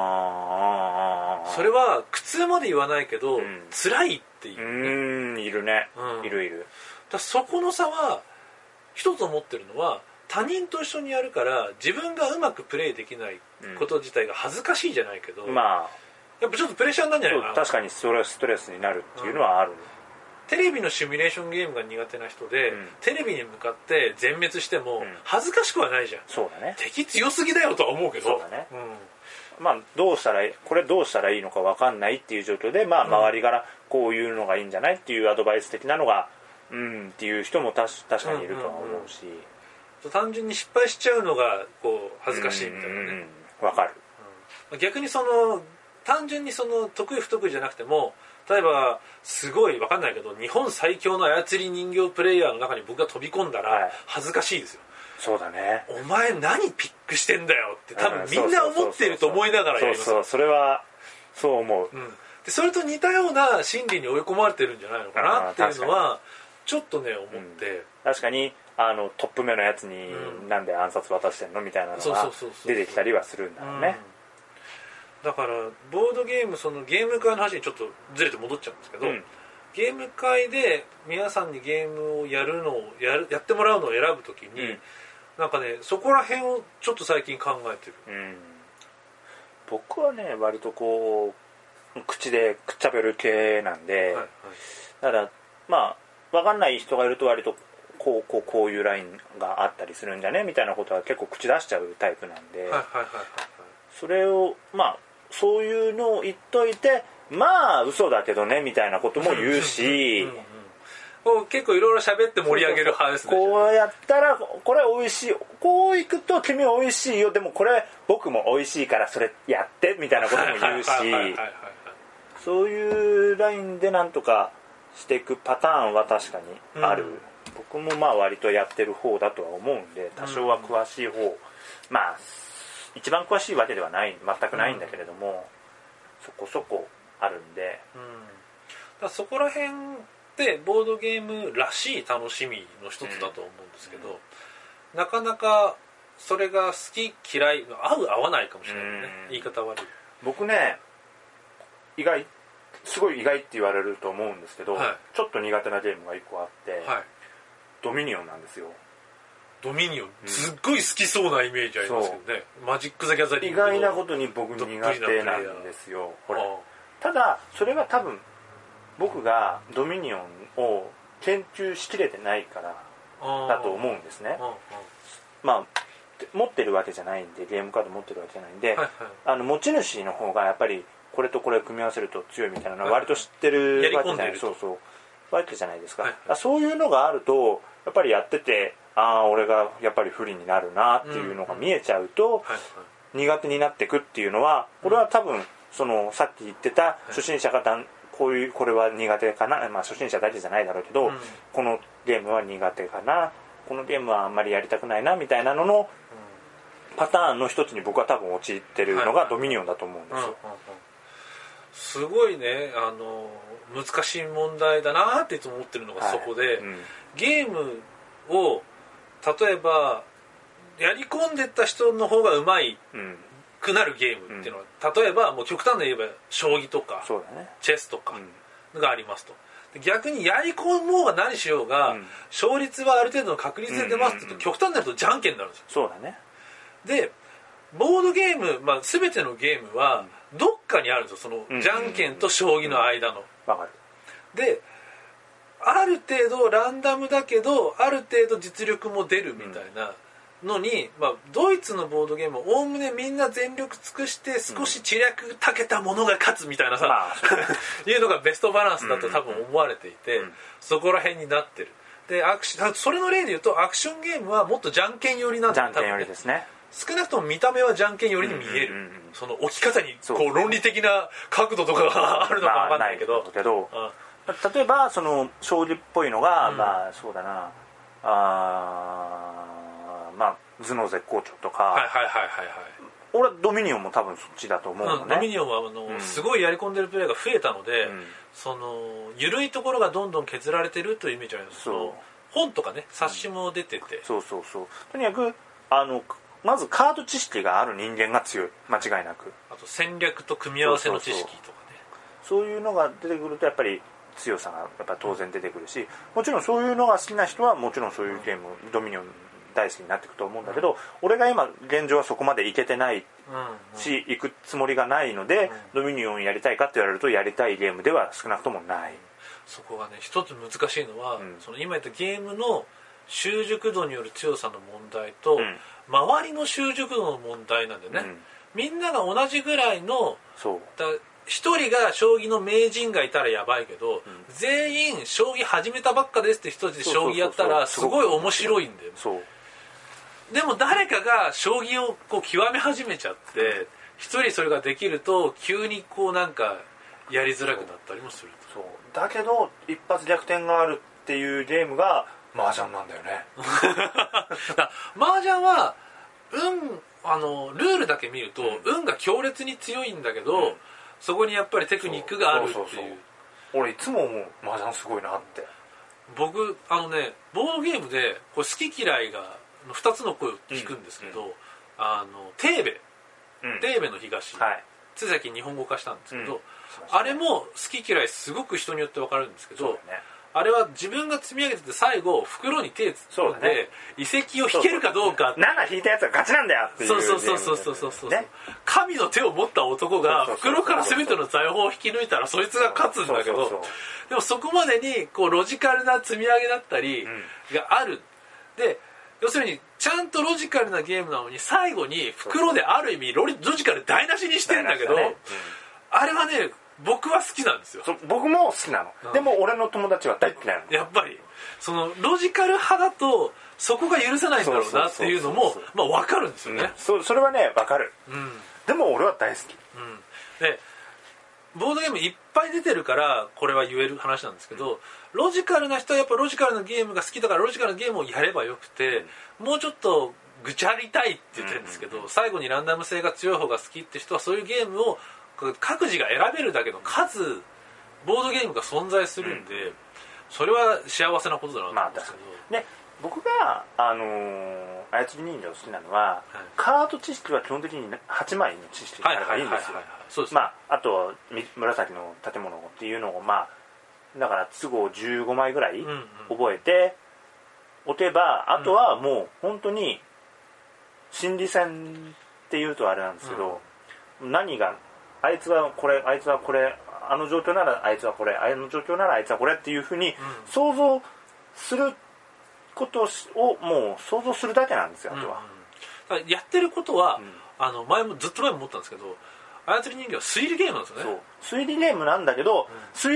それは苦痛まで言わないけど、辛いっていう、 いるね、いるだそこの差は一つ思ってるのは他人と一緒にやるから自分がうまくプレイできないこと自体が恥ずかしいじゃないけど、やっぱちょっとプレッシャーなんじゃないかな。 確かにストレスになるっていうのはある、 テレビのシミュレーションゲームが苦手な人で、テレビに向かって全滅しても恥ずかしくはないじゃん。 そうだね。 敵強すぎだよとは思うけど。 そうだね。まあどうしたらいいのか分かんないっていう状況で、まあ周りからこういうのがいいんじゃないっていうアドバイス的なのがっていう人も確かにいるとは思うし、 単純に失敗しちゃうのがこう恥ずかしいみたいなね。 分かる。 逆に単純に得意不得意じゃなくても、例えばすごい分かんないけど日本最強の操り人形プレイヤーの中に僕が飛び込んだら恥ずかしいですよ。 そうだね。 お前何ピックしてんだよって多分みんな思ってると思いながらやります。 そうそれはそう思う。 でそれと似たような心理に追い込まれてるんじゃないのかなっていうのはちょっとね思って。 確かにトップ目のやつになんで暗殺渡してんのみたいなのが出てきたりはするんだろうね。 だからボードゲームゲーム会の話にちょっとずれて戻っちゃうんですけど、ゲーム会で皆さんにゲームをやってもらうのを選ぶときに、なんかねそこら辺をちょっと最近考えてる。 僕はね割とこう口でくっちゃべる系なんで、だからまあ分かんない人がいると割とこういうラインがあったりするんじゃねみたいなことは結構口出しちゃうタイプなんで、それをまあそういうのを言っといて、まあ嘘だけどねみたいなことも言うし結構いろいろ喋って盛り上げる派ですね。 こうやったらこれ美味しい、こういくと君美味しいよ、でもこれ僕も美味しいからそれやってみたいなことも言うし、そういうラインでなんとかしていくパターンは確かにある。僕もまあ割とやってる方だとは思うんで、多少は詳しい方、まあ一番詳しいわけでは全くないんだけれども、そこそこあるんで、 だそこら辺でボードゲームらしい楽しみの一つだと思うんですけど、なかなかそれが好き嫌い合う合わないかもしれないね。言い方悪い。 僕ねすごい意外って言われると思うんですけど、ちょっと苦手なゲームが1個あって、ドミニオンなんですよ。ドミニオン、すっごい好きそうなイメージありますけどね。マジック・ザ・ギャザリング意外なことに僕苦手なんですよ。ただそれは多分僕がドミニオンを研究しきれてないからだと思うんですね。まあ持ってるわけじゃないんで、ゲームカード持ってるわけじゃないんで、持ち主の方がやっぱりこれとこれ組み合わせると強いみたいなのは割と知ってるわけじゃない、わけじゃないですか。そういうのがあるとやっぱりやってて、俺がやっぱり不利になるなっていうのが見えちゃうと苦手になってくっていうのは、これは多分さっき言ってた初心者がこれは苦手かな、まあ初心者だけじゃないだろうけど、このゲームは苦手かな、このゲームはあんまりやりたくないなみたいなののパターンの一つに僕は多分陥ってるのがドミニオンだと思うんですよ。 すごいね難しい問題だなっていつも思ってるのがそこで、ゲームを例えばやり込んでった人の方がうまいくなるゲームっていうのは、例えばもう極端で言えば将棋とか、チェスとかがありますと。逆にやり込もうが何しようが、勝率はある程度の確率で出ますって極端になるとじゃんけんになるんですよ。 そうだね。 でボードゲーム、全てのゲームはどっかにあるんですよ、じゃんけんと将棋の間の。 わかる。 である程度ランダムだけどある程度実力も出るみたいなのに、ドイツのボードゲームおおむねみんな全力尽くして少し知略たけたものが勝つみたいなさ、いうのがベストバランスだと多分思われていて、そこら辺になってる。でそれの例で言うとアクションゲームはもっとじゃんけん寄りなんだよね。 じゃんけん寄りですね。 少なくとも見た目はじゃんけん寄りに見える、その置き方にこう論理的な角度とかがあるのか分かんないけど、 例えばその将棋っぽいのが、そうだな、頭脳絶好調とか、俺はドミニオンも多分そっちだと思うのね。 ドミニオンはすごいやり込んでるプレイが増えたので、緩いところがどんどん削られてるというイメージあります。本とかね冊子も出てて、 とにかくまずカード知識がある人間が強い、間違いなく。 あと戦略と組み合わせの知識とかね、 そういうのが出てくるとやっぱり強さがやっぱ当然出てくるし、もちろんそういうのが好きな人はもちろんそういうゲーム、ドミニオン大好きになっていくと思うんだけど、俺が今現状はそこまでいけてないし、行くつもりがないので、ドミニオンやりたいかって言われるとやりたいゲームでは少なくともない。 そこがね一つ難しいのは、その今言ったゲームの習熟度による強さの問題と、周りの習熟度の問題なんだよね、みんなが同じぐらいの一人が将棋の名人がいたらやばいけど、全員将棋始めたばっかですって人たちで将棋やったらすごい面白いんだよ。でも誰かが将棋をこう極め始めちゃって一人それができると急にこうなんかやりづらくなったりもする。 そうだけど一発逆転があるっていうゲームが麻雀なんだよね。 麻雀はルールだけ見ると、運が強烈に強いんだけど、そこにやっぱりテクニックがあるっていう。 俺いつも思う麻雀すごいなって。 僕ボードゲームでこれ好き嫌いが2つの声を聞くんですけど、テーベの東、つい最近日本語化したんですけど、あれも好き嫌いすごく人によって分かるんですけど、あれは自分が積み上げてて最後袋に手突っ込んで遺跡を引けるかどうか、 7引いたやつが勝ちなんだよっていう。 そう神の手を持った男が袋から全ての財宝を引き抜いたらそいつが勝つんだけど、でもそこまでにこうロジカルな積み上げだったりがある。で要するにちゃんとロジカルなゲームなのに最後に袋である意味ロジカル台無しにしてんだけど、あれはね僕は好きなんですよ。 僕も好きなの、でも俺の友達は大嫌いなの。 やっぱりそのロジカル派だとそこが許せないんだろうなっていうのも分かるんですよね、 それはね分かる、でも俺は大好き、 でボードゲームいっぱい出てるからこれは言える話なんですけど、ロジカルな人はやっぱロジカルなゲームが好きだからロジカルなゲームをやればよくて、もうちょっとぐちゃりたいって言ってるんですけど、最後にランダム性が強い方が好きって人はそういうゲームを各自が選べるだけの数ボードゲームが存在するんで、それは幸せなことだなと思うんですけど、 僕が、操り人形好きなのは、カード知識は基本的に8枚の知識があればいいんですよ。あと紫の建物っていうのをだから都合15枚ぐらい覚えておけば、あとはもう本当に心理戦っていうとあれなんですけど、何があいつはこれあいつはこれ、あの状況ならあいつはこれ、あの状況ならあいつはこれっていうふうに想像することをもう想像するだけなんですよ。あとはやってることは、ずっと前も思ったんですけど、操り人形は推理ゲームなんですよね。 推理ゲームなんだけど、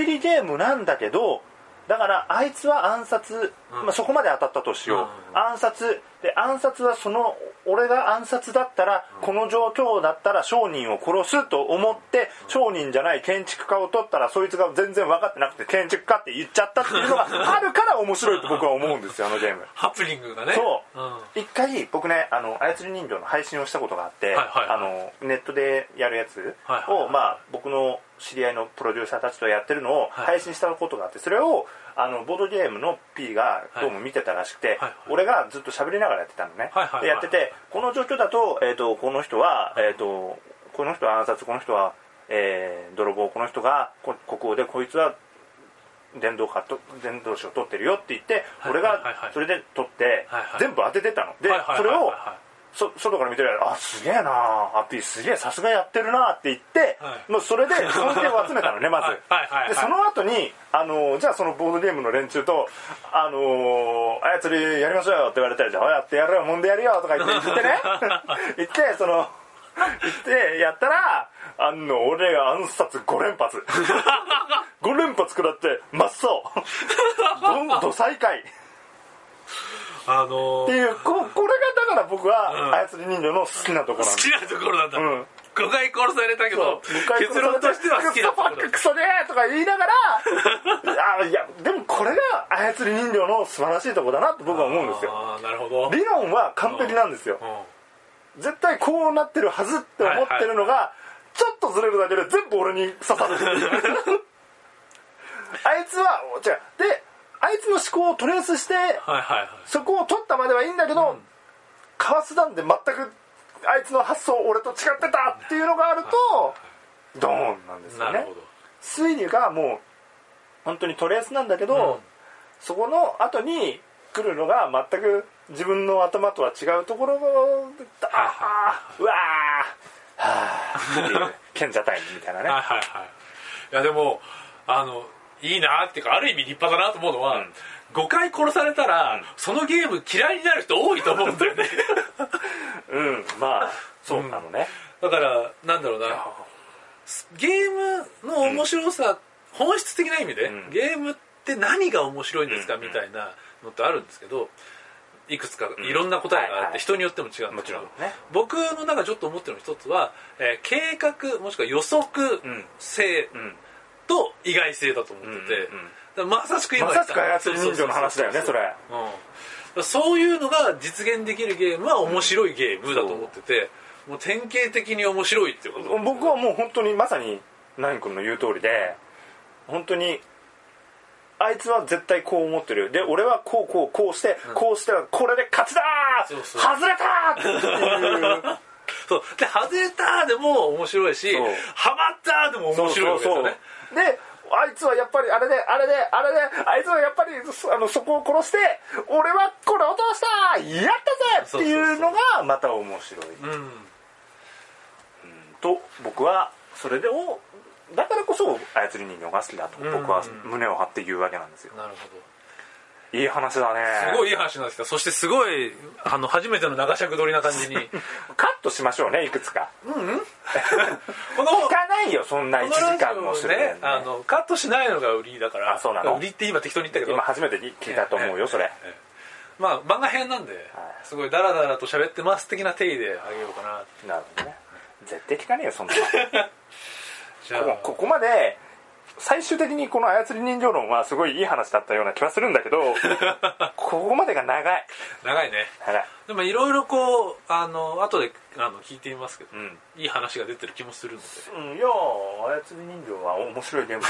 だからあいつは暗殺、そこまで当たったとしよう、暗殺は俺が暗殺だったら、この状況だったら商人を殺すと思って、商人じゃない建築家を取ったらそいつが全然分かってなくて建築家って言っちゃったっていうのがあるから面白いと僕は思うんですよ、あのゲーム。 ハプニングがね。 一回僕ね操り人形の配信をしたことがあって、ネットでやるやつを、僕の知り合いのプロデューサーたちとやってるのを配信したことがあって、それをボードゲームの P がどうも見てたらしくて、俺がずっと喋りながらやってたのね。でやってて、この状況だと、この人は暗殺、この人は、泥棒、この人が国王で、こいつは伝道師を取ってるよって言って、俺がそれで取って全部当ててたので、それを外から見てるやつ、すげえなあ、Pすげえ、さすがやってるなって言って、もうそれで尊敬を集めたのね、まず。でその後にじゃあそのボードゲームの連中と操りやりましょうよって言われたら、じゃあやってやるよ、もんでやるよとか言ってね言ってやったら、俺が暗殺5連発5連発食らって真っ青ど最下位っていうこれがだから僕は操り人形の好きなところなんだ。 好きなところなんだ。5回殺されたけど結論としては好きなところ。 クソねーとか言いながらいやでもこれが操り人形の素晴らしいところだなって僕は思うんですよ。 なるほど。 理論は完璧なんですよ。絶対こうなってるはずって思ってるのがちょっとずれるだけで全部俺に刺さるあいつはあいつの思考をトレースして、そこを取ったまではいいんだけど、かわすなんで全くあいつの発想俺と違ってたっていうのがあると、ドーンなんですよね。推理がもう本当にトレースなんだけど、そこの後に来るのが全く自分の頭とは違うところで、うわーはーっていう賢者タイムみたいなね。 いやでもいいなっていうかある意味立派だなと思うのは、5回殺されたら、そのゲーム嫌いになる人多いと思うんだよねまあそうなのね、 だからなんだろうな、ゲームの面白さ、本質的な意味で、ゲームって何が面白いんですかみたいなのってあるんですけど、いくつかいろんな答えがあって人によっても違うんですけど、僕の中でちょっと思ってるの一つは、計画もしくは予測性と意外性だと思ってて、まさしく今言った操り人形の話だよねそれ。 そういうのが実現できるゲームは面白いゲームだと思ってて、もう典型的に面白いっていうこと。 僕はもう本当にまさにナイン君の言う通りで、本当にあいつは絶対こう思ってる、で俺はこうしてこうしてこれで勝ちだー、外れたーっていうそうで、外れたーでも面白いし、ハマったーでも面白いわけですよね。 であいつはやっぱりあれであいつはやっぱりそこを殺して俺はこれを通したやったぜっていうのがまた面白い、と僕はそれでだからこそ操り人形が好きだと僕は胸を張って言うわけなんですよ。 なるほど、 いい話だね。 すごいいい話なんですよ。そしてすごい初めての長尺撮りな感じにカットしましょうね、いくつか。 この聞かないよそんな1時間もするね。 カットしないのが売りだから。 あ、そうなの。 売りって今適当に言ったけど、 今初めて聞いたと思うよそれ。 まあ漫画編なんで、すごいダラダラと喋ってます的な体であげようかな。 なるほどね。絶対聞かねえよそんなじゃあここまで最終的にこの操り人形論はすごいいい話だったような気はするんだけどここまでが長いね。でもいろいろこう後で聞いてみますけど、いい話が出てる気もするので、 いや操り人形は面白いゲーム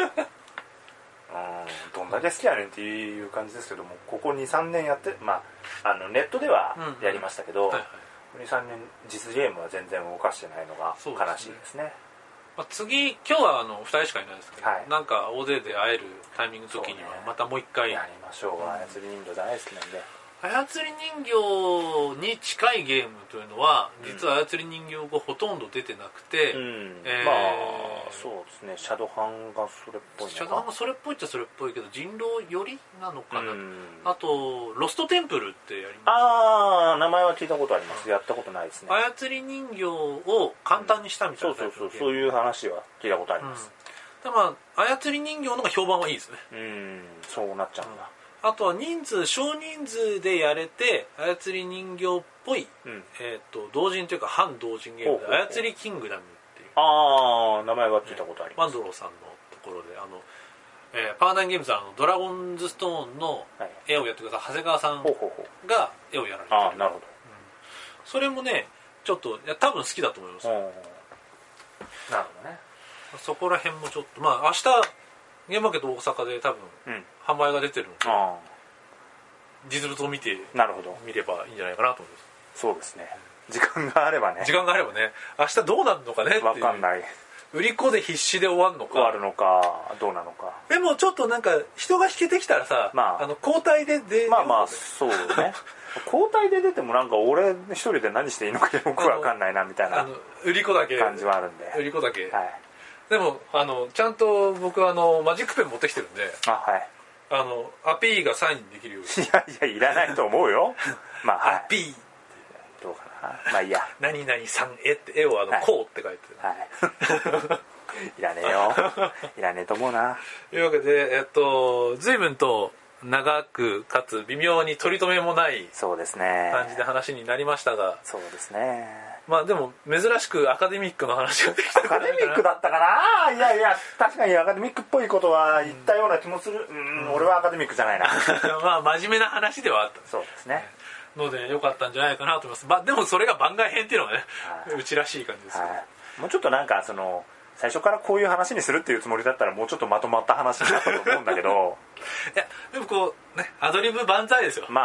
どんだけ好きやねんっていう感じですけども、ここ 2,3 年やって、ネットではやりましたけど、2,3 年実ゲームは全然動かしてないのが悲しいですね。 次今日は2人しかいないですけど、なんか大勢で会えるタイミングの時にはまたもう一回やりましょう。操り人形大好きなんで。 操り人形に近いゲームというのは実は操り人形がほとんど出てなくて、 そうですね、シャドハンがそれっぽいのか。 シャドハンがそれっぽいっちゃそれっぽいけど人狼寄りなのかな。あとロストテンプルってやります。 名前は聞いたことあります。やったことないですね。 操り人形を簡単にしたみたいな、 そういう話は聞いたことあります。 操り人形の方が評判はいいですね。 そうなっちゃうんだ。 あとは少人数でやれて操り人形っぽい、同人というか反同人ゲームで操りキングダムっていう名前は聞いたことあります。 マンドローさんのところでパワーナインゲームズはドラゴンズストーンの絵をやってください長谷川さんが絵をやられてる。 なるほど。 それもねちょっと多分好きだと思います。 なるほどね。 そこら辺もちょっと明日ゲームマーケット大阪で多分販売が出てるので、実物を見ればいいんじゃないかなと思います。 そうですね。時間があればね。 明日どうなるのかねっていう。 分かんない。 売り子で必死で終わるのかどうなのか。 でもちょっとなんか人が引けてきたらさ、交代で出る。 そうね。交代で出てもなんか俺一人で何していいのかよく分かんないなみたいな売り子だけ感じはあるんで。 売り子だけ。でもちゃんと僕マジックペン持ってきてるんで、アピーがサインできるように。 いらないと思うよ。 アピーどうかな。いいや。 何々さん絵って絵をこうって書いてる。 いらねえよ。いらねえと思うな。 というわけで随分と長くかつ微妙に取り留めもない感じで話になりましたが、 そうですね。 でも珍しくアカデミックの話ができた。 アカデミックだったかな。いや確かにアカデミックっぽいことは言ったような気もする。俺はアカデミックじゃないな。 真面目な話ではあった。 そうですね。 ので良かったんじゃないかなと思います。でもそれが番外編っていうのがね、うちらしい感じですよ。 もうちょっとなんか最初からこういう話にするっていうつもりだったらもうちょっとまとまった話になったと思うんだけどいやでもこうねアドリブ万歳ですよ。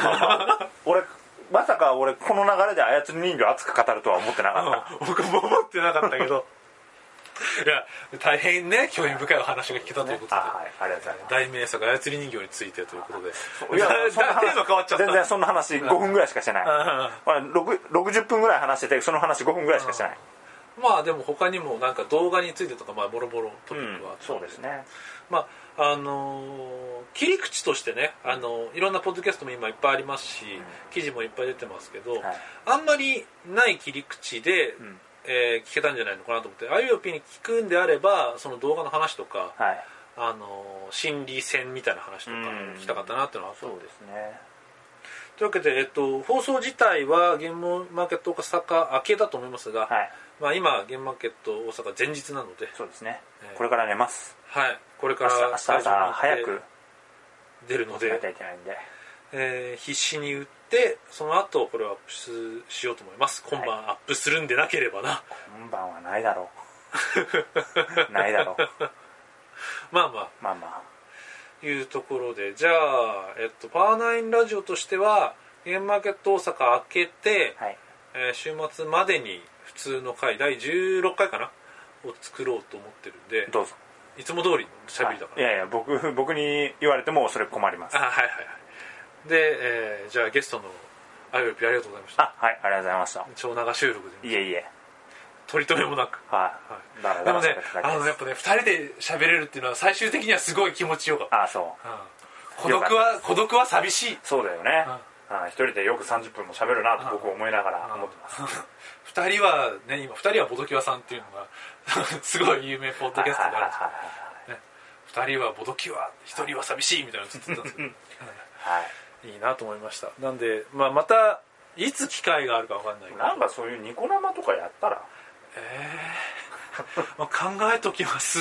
まさか俺この流れで操り人形熱く語るとは思ってなかった。僕も思ってなかったけどいや大変ね興味深いお話が聞けたということで、 ありがとうございます。 大名作操り人形についてということで、 いやテーマ変わっちゃった。全然そんな話5分ぐらいしかしてない。60分ぐらい話しててその話5分ぐらいしかしてない。 まあでも他にもなんか動画についてとかまあボロボロトピックはあったので、 そうですね。 まあ切り口としてねいろんなポッドキャストも今いっぱいありますし、記事もいっぱい出てますけど、あんまりない切り口で、聞けたんじゃないのかなと思って、IOP に聞くんであればその動画の話とか、心理戦みたいな話とか聞きたかったなっていうのはあったので、 そうですね。 というわけで、放送自体はゲームマーケット大阪明けだと思いますが、まあ、今ゲームマーケット大阪前日なので、 そうですね、これから寝ます。 はい、これから明日朝早く出るので、 やっていけないんで、 必死に打ってその後これをアップしようと思います。今晩アップするんでなければな。 今晩はないだろうないだろうまあいうところで、じゃあ、パワーナインラジオとしてはゲームマーケット大阪開けて、週末までに普通の回第16回かなを作ろうと思ってるんで、 どうぞ。 いつも通りの喋りだから、 いやいや僕に言われてもそれ困ります。 で、じゃあゲストのありがとうございました。 ありがとうございました。 超長収録で、 いえ取り留めもなく、でもね、やっぱね2人で喋れるっていうのは最終的にはすごい気持ちよかった。 そう、 孤独は寂しい。 そうだよね。一人でよく30分も喋るなと僕思いながら思ってます。 2人はね、今2人はボドキワさんっていうのがすごい有名ポッドキャストであるんですけど、2人はボドキワ、1人は寂しいみたいなのずっと言ってたんですけどいいなと思いました。なんで、またいつ機会があるか分かんないけど、 なんかそういうニコ生とかやったら考えときます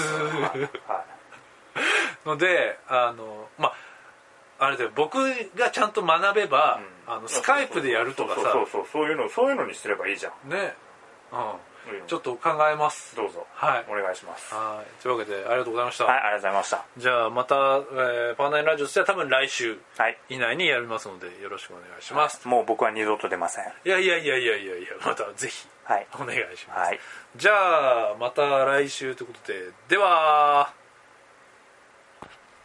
ので、あれで僕がちゃんと学べば、スカイプでやるとかさ、 そういうのにすればいいじゃんね。ちょっと考えます。 どうぞ、お願いします。 というわけでありがとうございました。 ありがとうございました。 じゃあまた、パワーナインラジオとしては多分来週以内にやりますのでよろしくお願いします。 もう僕は二度と出ません。 いやまたぜひお願いします。 はい、 じゃあまた来週ということで、では。